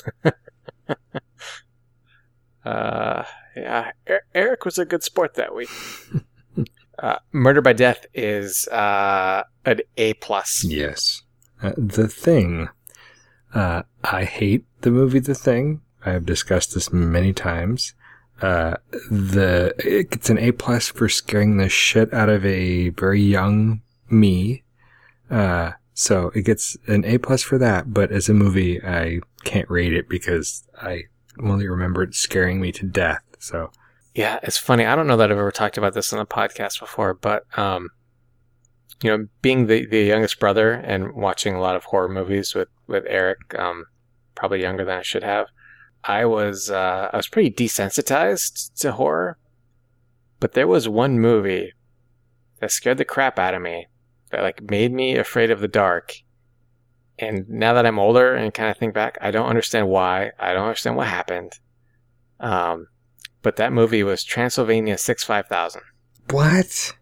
uh, yeah, er- Eric was a good sport that week. uh, Murder by Death is uh, an A plus. Yes. Uh, The Thing. Uh, I hate the movie The Thing. I have discussed this many times. Uh, the it gets an A plus for scaring the shit out of a very young me. Uh, so it gets an A plus for that. But as a movie, I can't rate it because I only remember it scaring me to death. So Yeah, it's funny. I don't know that I've ever talked about this on the podcast before, but um, you know, being the, the youngest brother and watching a lot of horror movies with with Eric, um, probably younger than I should have, I was uh, I was pretty desensitized to horror. But there was one movie that scared the crap out of me, that like made me afraid of the dark. And now that I'm older and kind of think back, I don't understand why. I don't understand what happened. Um, but that movie was Transylvania six five thousand. what?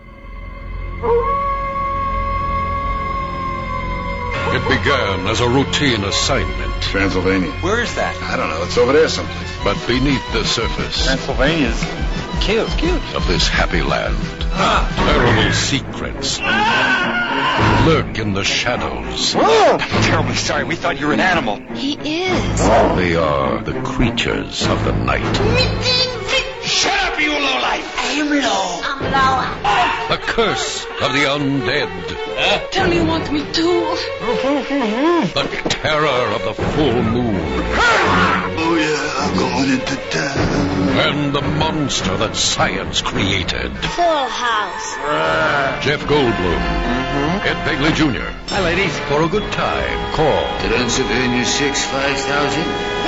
It began as a routine assignment, Transylvania. Where is that? I don't know. It's over there someplace. but beneath the surface Transylvania's cute, cute. of this happy land, terrible secrets lurk in the shadows. I'm terribly sorry. We thought you were an animal. He is. They are the creatures of the night. Shut up, you lowlife! I'm low. I'm low. The curse of the undead. Tell me you want me to. The terror of the full moon. Oh, yeah, I'm going into town. And the monster that science created. Full house. Jeff Goldblum. Ed Begley Junior Hi, ladies. For a good time, call Transylvania six five thousand.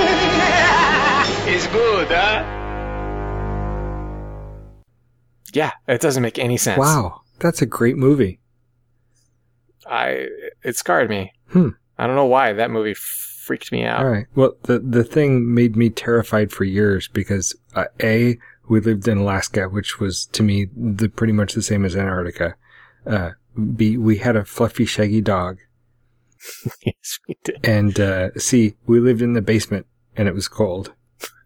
It's good, huh? Yeah, it doesn't make any sense. Wow, that's a great movie. I it scarred me. Hmm. I don't know why that movie freaked me out. All right. Well, the the thing made me terrified for years because uh, A, we lived in Alaska, which was to me the pretty much the same as Antarctica. Uh, B, we had a fluffy, shaggy dog, Yes, we did. and uh, C, we lived in the basement and it was cold.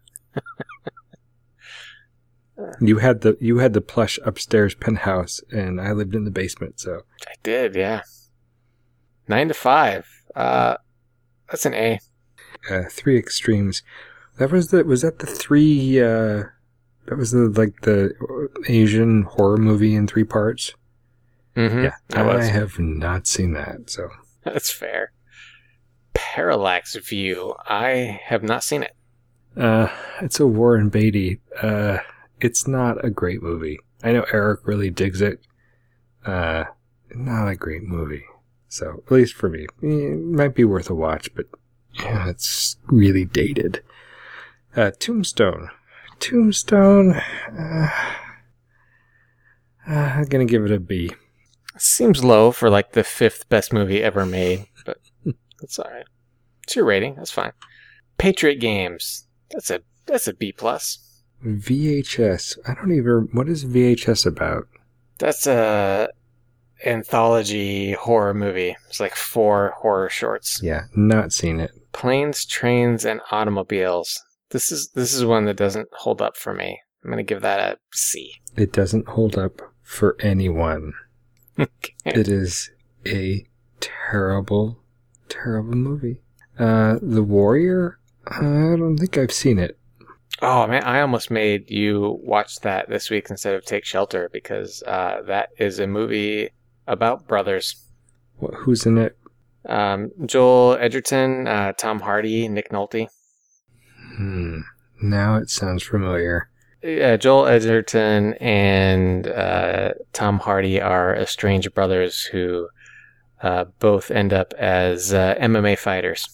You had the you had the plush upstairs penthouse, and I lived in the basement. So I did, yeah. Nine to five. Uh, that's an A. uh, three extremes. That was the was that the three? Uh, that was the like the Asian horror movie in three parts. Mm-hmm. Yeah, that I was. have not seen that. So That's fair. Parallax View. I have not seen it. uh, it's a Warren Beatty. Uh, it's not a great movie. I know Eric really digs it. Uh, not a great movie. So at least for me, it might be worth a watch, but yeah, it's really dated. Uh, Tombstone. Tombstone. Uh, uh, I'm gonna give it a B. Seems low for like the fifth best movie ever made, but that's all right. It's your rating. That's fine. Patriot Games. That's a that's a B plus. V H S. I don't even. What is V H S about? That's a anthology horror movie. It's like four horror shorts. Yeah, not seen it. Planes, Trains, and Automobiles. This is this is one that doesn't hold up for me. I'm gonna give that a C. It doesn't hold up for anyone. Okay. It is a terrible, terrible movie. Uh, The Warrior? I don't think I've seen it. Oh man, I almost made you watch that this week instead of Take Shelter because uh, that is a movie about brothers. What, who's in it? Um, Joel Edgerton, uh, Tom Hardy, Nick Nolte. Hmm. Now it sounds familiar. Yeah, Joel Edgerton and uh, Tom Hardy are estranged brothers who uh, both end up as uh, M M A fighters.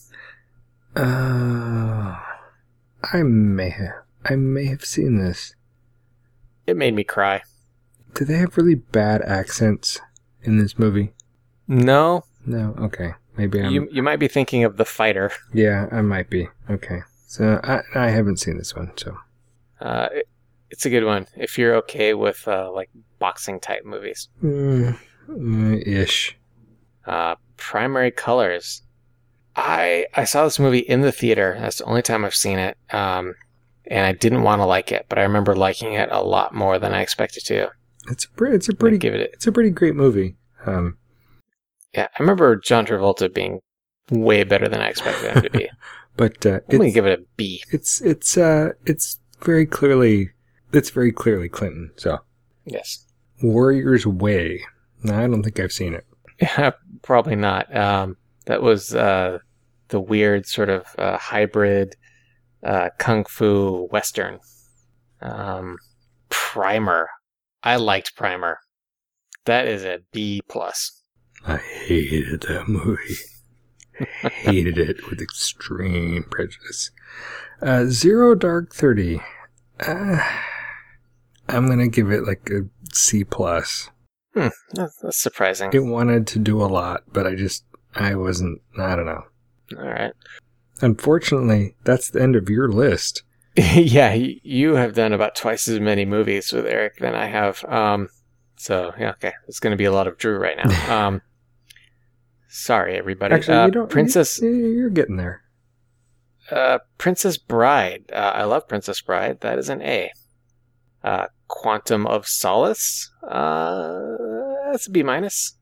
Uh, I may have. I may have seen this. It made me cry. Do they have really bad accents in this movie? No. No. Okay. Maybe I'm. You you might be thinking of The Fighter. Yeah, I might be. Okay. So I I haven't seen this one. So. Uh, it, it's a good one if you're okay with uh, like boxing type movies. Mm, mm, ish. Uh, Primary Colors. I I saw this movie in the theater. That's the only time I've seen it. Um, and I didn't want to like it, but I remember liking it a lot more than I expected to. It's a pretty. It's a pretty. Give it. A, it's a pretty great movie. Um, yeah, I remember John Travolta being way better than I expected him to be. But uh, I'm gonna give it a B. It's it's uh it's very clearly it's very clearly Clinton. So yes, Warrior's Way. No, I don't think I've seen it. Yeah, probably not. Um, that was uh, the weird sort of uh, hybrid uh, kung fu western. Um, Primer. I liked Primer. That is a B plus. I hated that movie. Hated it with extreme prejudice. Uh, Zero Dark Thirty. Uh, I'm gonna give it like a C plus. Hmm, that's, that's surprising. It wanted to do a lot, but I just I wasn't. I don't know. All right. Unfortunately, that's the end of your list. Yeah, you have done about twice as many movies with Eric than I have. Um, so yeah, okay, it's going to be a lot of Drew right now. Um, sorry, everybody. Actually, uh, you don't. Princess, you, you're getting there. Uh, Princess Bride. Uh, I love Princess Bride. That is an A. Uh, Quantum of Solace. Uh, that's a B minus.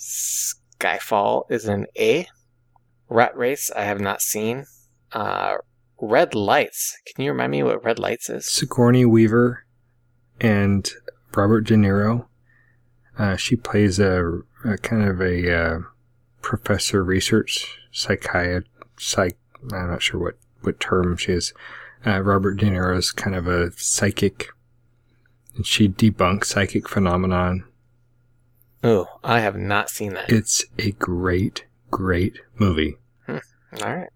Skyfall is an A. Rat Race. I have not seen. Uh. Red Lights. Can you remind me what Red Lights is? Sigourney Weaver and Robert De Niro. Uh, she plays a, a kind of a uh, professor research psychiatrist. Psych. I'm not sure what, what term she is. Uh, Robert De Niro is kind of a psychic, and she debunks psychic phenomenon. Oh, I have not seen that. It's a great, great movie. Hmm. All right.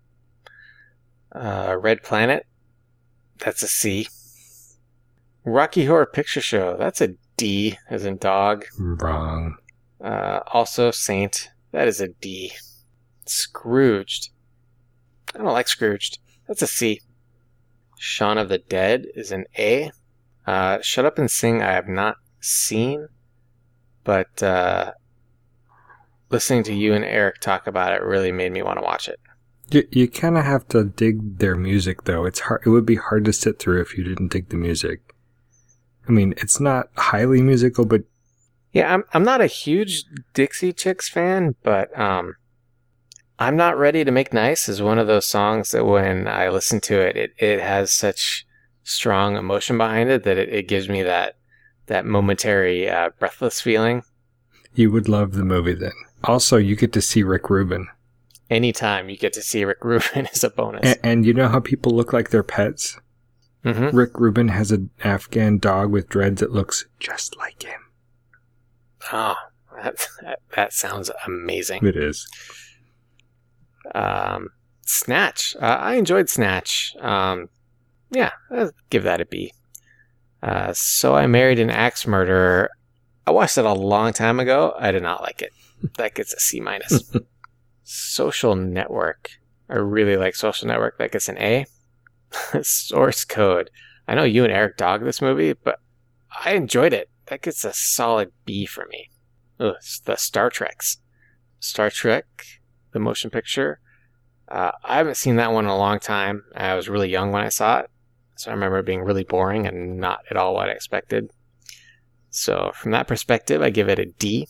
Uh, Red Planet, that's a C. Rocky Horror Picture Show, that's a D, as in dog. Wrong. Uh, also Saint, that is a D. Scrooged, I don't like Scrooged, that's a C. Shaun of the Dead is an A. Uh, Shut Up and Sing, I have not seen, but uh, listening to you and Eric talk about it really made me want to watch it. You, you kind of have to dig their music, though. It's hard. It would be hard to sit through if you didn't dig the music. I mean, it's not highly musical, but yeah, I'm I'm not a huge Dixie Chicks fan, but um, I'm Not Ready to Make Nice is one of those songs that when I listen to it, it, it has such strong emotion behind it that it, it gives me that that momentary uh, breathless feeling. You would love the movie then. Also, you get to see Rick Rubin. Anytime you get to see Rick Rubin is a bonus. And, and you know how people look like their pets? Mm-hmm. Rick Rubin has an Afghan dog with dreads that looks just like him. Oh, that, that, that sounds amazing. It is. Um, Snatch. Uh, I enjoyed Snatch. Um, Yeah, I'll give that a B. Uh, So I Married an Axe Murderer. I watched it a long time ago. I did not like it. That gets a C minus. Social Network. I really like Social Network. That gets an A. Source Code. I know you and Eric dogged this movie, but I enjoyed it. That gets a solid B for me. Ugh, it's the Star Treks. Star Trek, the motion picture. Uh, I haven't seen that one in a long time. I was really young when I saw it, so I remember it being really boring and not at all what I expected. So from that perspective, I give it a D.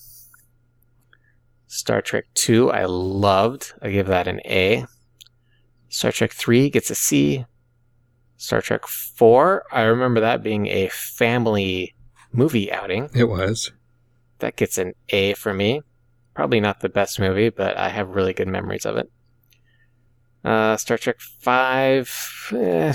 Star Trek two, I loved. I give that an A. Star Trek three gets a C. Star Trek four, I remember that being a family movie outing. It was. That gets an A for me. Probably not the best movie, but I have really good memories of it. Uh, Star Trek five, eh,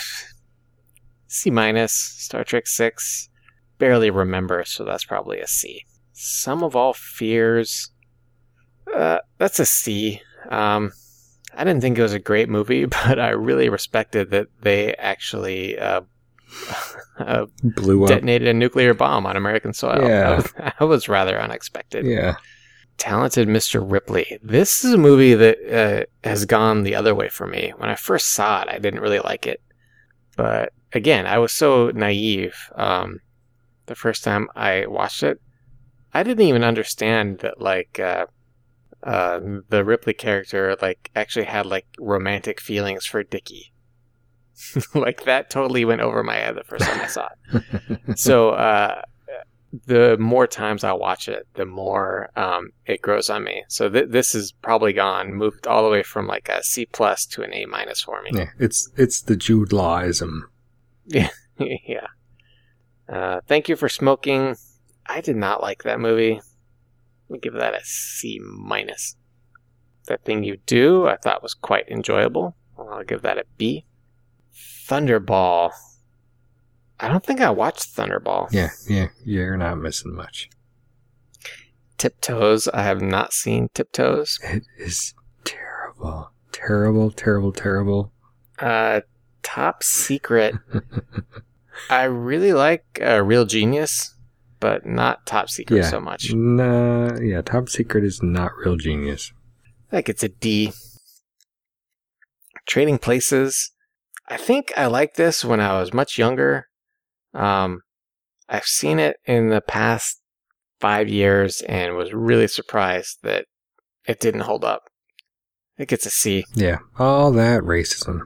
C minus. Star Trek six, barely remember, so that's probably a C. Sum of All Fears, uh, that's a C. Um, I didn't think it was a great movie, but I really respected that they actually uh, uh, Blew up. detonated a nuclear bomb on American soil. Yeah. That was, that was rather unexpected. Yeah. Talented Mister Ripley. This is a movie that uh, has gone the other way for me. When I first saw it, I didn't really like it. But again, I was so naive. Um, the first time I watched it, I didn't even understand that, like, uh, uh, the Ripley character, like, actually had, like, romantic feelings for Dickie. Like, that totally went over my head the first time I saw it. So, uh, the more times I watch it, the more um, it grows on me. So th- this has probably gone, moved all the way from like a C plus to an A minus for me. Yeah, it's it's the Jude Lawism. Yeah, yeah. Uh, Thank You for Smoking. I did not like that movie. Let me give that a C minus. That Thing You Do, I thought was quite enjoyable. I'll give that a B. Thunderball. I don't think I watched Thunderball. Yeah, yeah, you're not missing much. Tiptoes. I have not seen Tiptoes. It is terrible. Terrible, terrible, terrible. Uh, Top Secret. I really like uh, Real Genius, but not Top Secret Yeah, so much. Nah, yeah, Top Secret is not Real Genius. I think it's a D. Trading Places. I think I liked this when I was much younger. Um, I've seen it in the past five years and was really surprised that it didn't hold up. I think it's a C. Yeah, all that racism.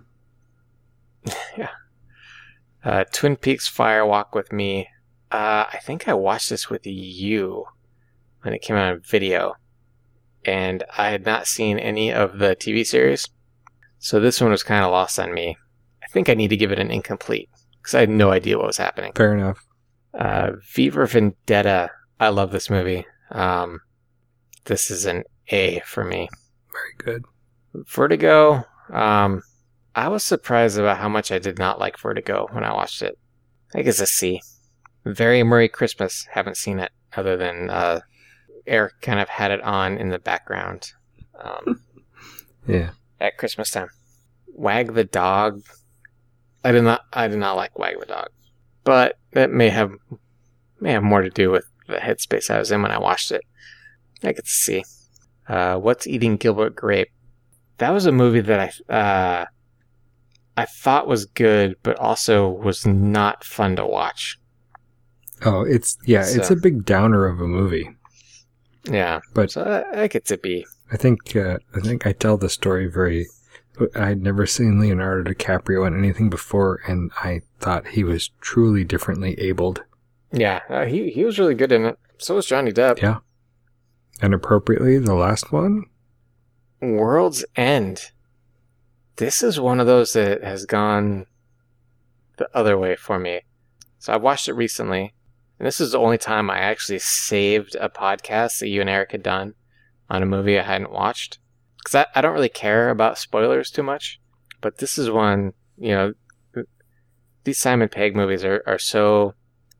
Yeah. Uh, Twin Peaks Fire Walk with Me. Uh, I think I watched this with you when it came out on video, and I had not seen any of the T V series, so this one was kind of lost on me. I think I need to give it an incomplete, because I had no idea what was happening. Fair enough. Uh, V for Vendetta. I love this movie. Um, this is an A for me. Very good. Vertigo. Um, I was surprised about how much I did not like Vertigo when I watched it. I think it's a C. Very Murray Christmas. Haven't seen it other than uh, Eric kind of had it on in the background. Um, yeah. At Christmas time. Wag the Dog. I did not. I did not like Wag the Dog, but that may have may have more to do with the headspace I was in when I watched it. I could see. Uh, What's Eating Gilbert Grape? That was a movie that I uh, I thought was good, but also was not fun to watch. Oh, it's yeah, So- it's a big downer of a movie. Yeah, But so I, I get to be. I think uh, I think I tell the story very. I'd never seen Leonardo DiCaprio in anything before, and I thought he was truly differently abled. Yeah, uh, he he was really good in it. So was Johnny Depp. Yeah. And appropriately, the last one? World's End. This is one of those that has gone the other way for me. So I watched it recently, and this is the only time I actually saved a podcast that you and Eric had done on a movie I hadn't watched. Because I, I don't really care about spoilers too much, but this is one, you know, th- these Simon Pegg movies are, are so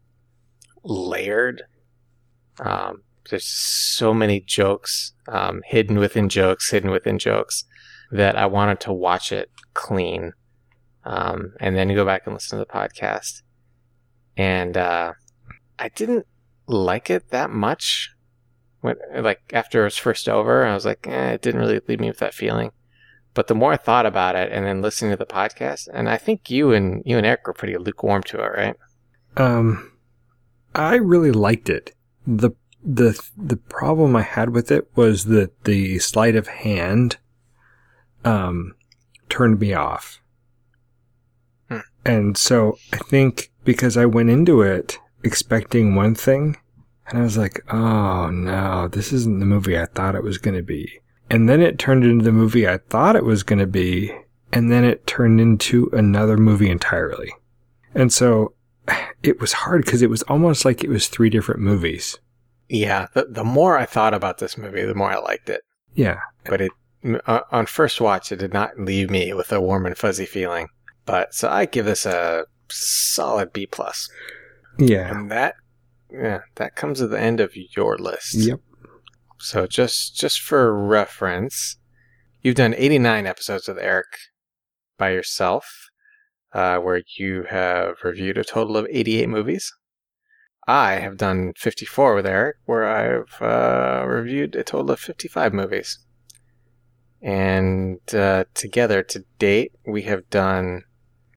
layered. Um, there's so many jokes, um, hidden within jokes, hidden within jokes, that I wanted to watch it clean. um, and then go back and listen to the podcast. And uh, I didn't like it that much. When, like after it was first over, I was like, eh, it didn't really leave me with that feeling. But the more I thought about it, and then listening to the podcast, and I think you and you and Eric were pretty lukewarm to it, right? Um, I really liked it. the the The problem I had with it was that the sleight of hand, um, turned me off. Hmm. And so I think because I went into it expecting one thing, and I was like, oh no, this isn't the movie I thought it was going to be. And then it turned into the movie I thought it was going to be, and then it turned into another movie entirely. And so it was hard because it was almost like it was three different movies. Yeah, the, the more I thought about this movie, the more I liked it. Yeah. But it uh, on first watch, it did not leave me with a warm and fuzzy feeling. But so I give this a solid B plus. Yeah. And that, yeah, that comes at the end of your list. Yep. So just just for reference, you've done eighty-nine episodes with Eric by yourself, uh, where you have reviewed a total of eighty-eight movies. I have done fifty-four with Eric, where I've uh, reviewed a total of fifty-five movies. And uh, together, to date, we have done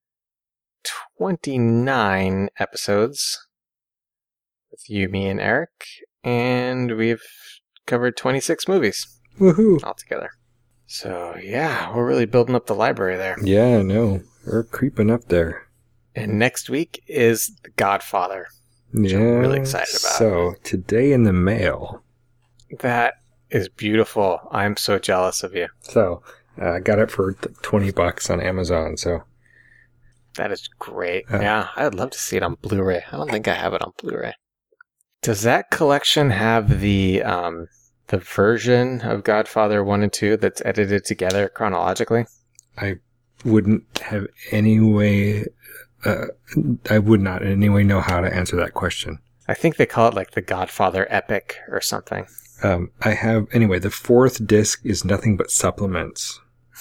twenty-nine episodes with you, me, and Eric, and we've covered twenty-six movies. Woohoo! Altogether. So, yeah, we're really building up the library there. Yeah, I know. We're creeping up there. And next week is The Godfather. Which Yeah. I'm really excited about. So, today in the mail. That is beautiful. I'm so jealous of you. So, uh, I got it for twenty bucks on Amazon, so. That is great. Uh, yeah, I'd love to see it on Blu-ray. I don't think I have it on Blu-ray. Does that collection have the um, the version of Godfather one and two that's edited together chronologically? I wouldn't have any way, uh, I would not in any way know how to answer that question. I think they call it like the Godfather Epic or something. Um, I have, anyway, the fourth disc is nothing but supplements.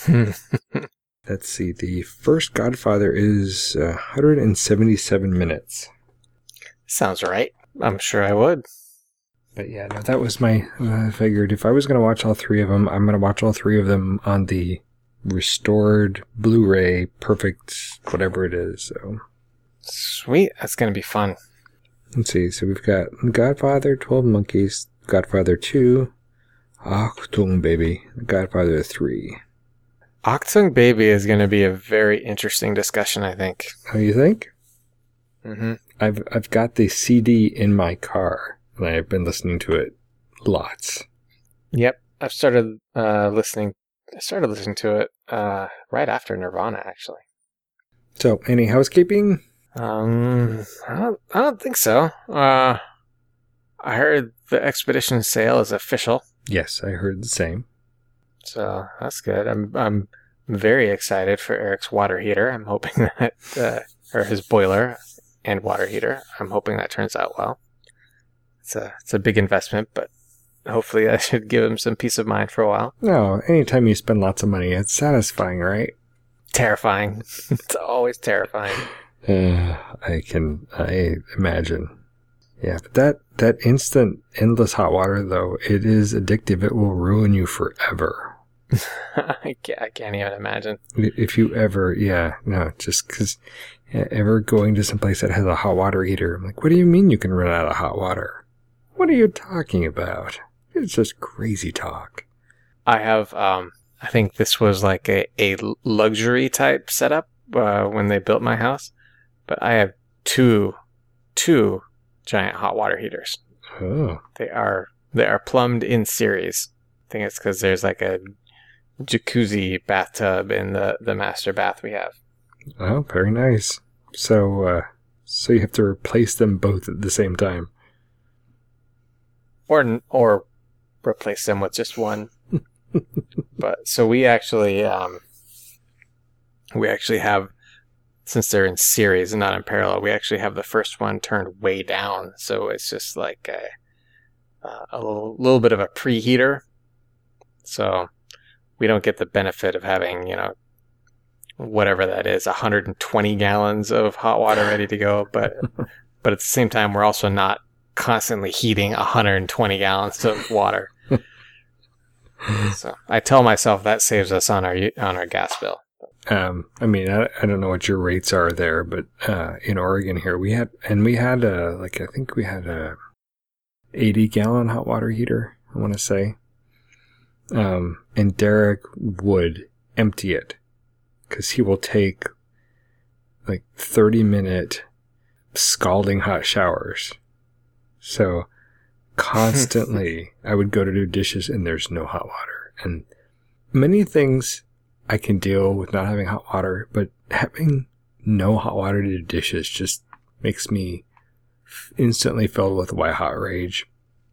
Let's see, the first Godfather is uh, one hundred seventy-seven minutes. Sounds right. I'm sure I would. But yeah, no, that was my, I figured if I was going to watch all three of them, I'm going to watch all three of them on the restored Blu-ray, perfect, whatever it is. So sweet. That's going to be fun. Let's see. So we've got Godfather, twelve Monkeys, Godfather two, Achtung Baby, Godfather three. Achtung Baby is going to be a very interesting discussion, I think. How do you think? Mm-hmm. I've I've got the C D in my car, and I've been listening to it lots. Yep, I've started uh, listening. I started listening to it uh, right after Nirvana, actually. So, any housekeeping? Um, I don't, I don't think so. Uh, I heard the Expedition sale is official. Yes, I heard the same. So that's good. I'm I'm very excited for Eric's water heater. I'm hoping that, uh, or his boiler and water heater. I'm hoping that turns out well. It's a it's a big investment, but hopefully that should give him some peace of mind for a while. No, anytime you spend lots of money, it's satisfying, right? Terrifying. It's always terrifying. Uh, I can I imagine. Yeah, but that that instant endless hot water though, it is addictive. It will ruin you forever. I can't, I can't even imagine. If you ever, yeah, no, just because yeah, ever going to some place that has a hot water heater, I'm like, what do you mean you can run out of hot water? What are you talking about? It's just crazy talk. I have, um, I think this was like a, a luxury type setup uh, when they built my house, but I have two, two giant hot water heaters. Oh. They are they are plumbed in series. I think it's because there's like a jacuzzi bathtub in the, the master bath we have. Oh, very nice. So, uh, so you have to replace them both at the same time. Or or replace them with just one. But so we actually um, we actually have, since they're in series and not in parallel, we actually have the first one turned way down, so it's just like a uh, a little, little bit of a preheater. So we don't get the benefit of having, you know, whatever that is, one hundred twenty gallons of hot water ready to go. But but at the same time, we're also not constantly heating one hundred twenty gallons of water. So I tell myself that saves us on our on our gas bill. Um, I mean, I, I don't know what your rates are there, but uh, in Oregon here, we had, and we had a, like, I think we had a eighty gallon hot water heater, I want to say. Um, and Derek would empty it because he will take like thirty minute scalding hot showers. So constantly I would go to do dishes and there's no hot water. And many things I can deal with not having hot water, but having no hot water to do dishes just makes me instantly filled with white hot rage.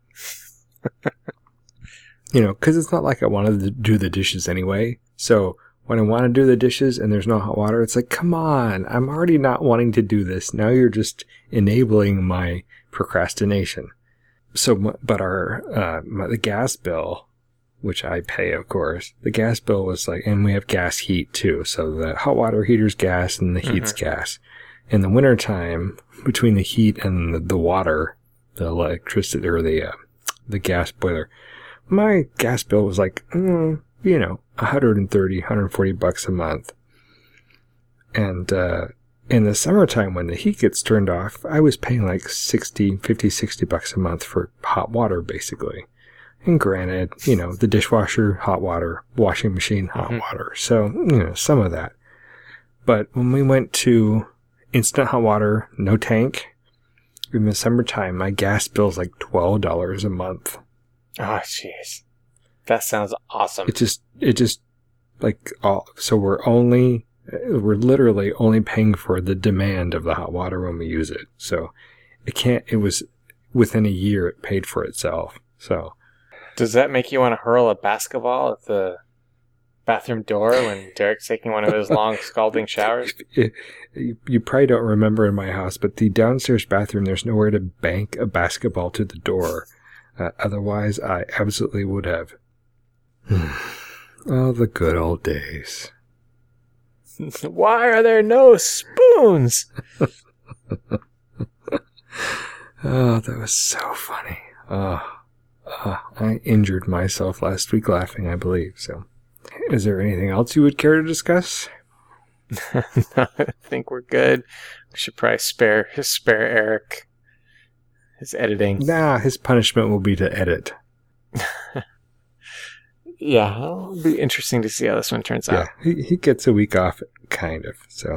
You know, because it's not like I wanted to do the dishes anyway. So when I want to do the dishes and there's no hot water, it's like, come on, I'm already not wanting to do this. Now you're just enabling my procrastination. So, but our, uh, my, the gas bill, which I pay, of course, the gas bill was like, and we have gas heat too. So the hot water heater's gas and the heat's mm-hmm. gas. In the wintertime, between the heat and the, the water, the electricity or the, uh, the gas boiler, my gas bill was like, mm, you know, one hundred thirty, one hundred forty bucks a month. And, uh, in the summertime when the heat gets turned off, I was paying like sixty, fifty, sixty bucks a month for hot water, basically. And granted, you know, the dishwasher, hot water, washing machine, hot mm-hmm. water. So, you know, some of that. But when we went to instant hot water, no tank, in the summertime, my gas bill's like twelve dollars a month. Oh, jeez. That sounds awesome. It just, it just, like, all, so we're only, we're literally only paying for the demand of the hot water when we use it. So it can't, it was within a year, it paid for itself. So. Does that make you want to hurl a basketball at the bathroom door when Derek's taking one of his long scalding showers? You, you probably don't remember in my house, but the downstairs bathroom, there's nowhere to bank a basketball to the door. Uh, otherwise, I absolutely would have. Oh, the good old days. Why are there no spoons? Oh, that was so funny. Oh, oh, I injured myself last week laughing, I believe. So, is there anything else you would care to discuss? No, I think we're good. We should probably spare spare Eric his editing. Nah, his punishment will be to edit. Yeah, it'll be interesting to see how this one turns yeah, out. He, he gets a week off, kind of, so.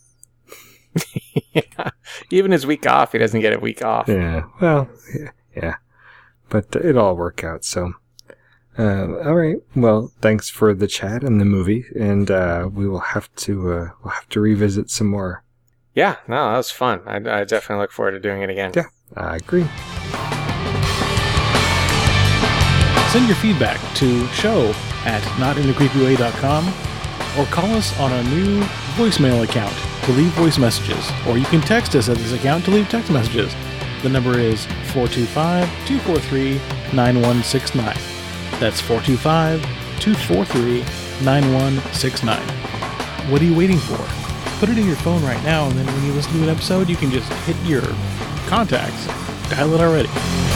Yeah, even his week off, he doesn't get a week off. Yeah, well, yeah, yeah. But uh, it'll all work out, so. Uh, all right, well, thanks for the chat and the movie, and uh, we will have to uh, we'll have to revisit some more. Yeah, no, that was fun. I, I definitely look forward to doing it again. Yeah, I agree. Send your feedback to show at not in the creepy way dot com or call us on our new voicemail account to leave voice messages, or you can text us at this account to leave text messages. The number is four two five, two four three, nine one six nine. That's four two five, two four three, nine one six nine. What are you waiting for? Put it in your phone right now, and then when you listen to an episode, you can just hit your contacts. Dial it already.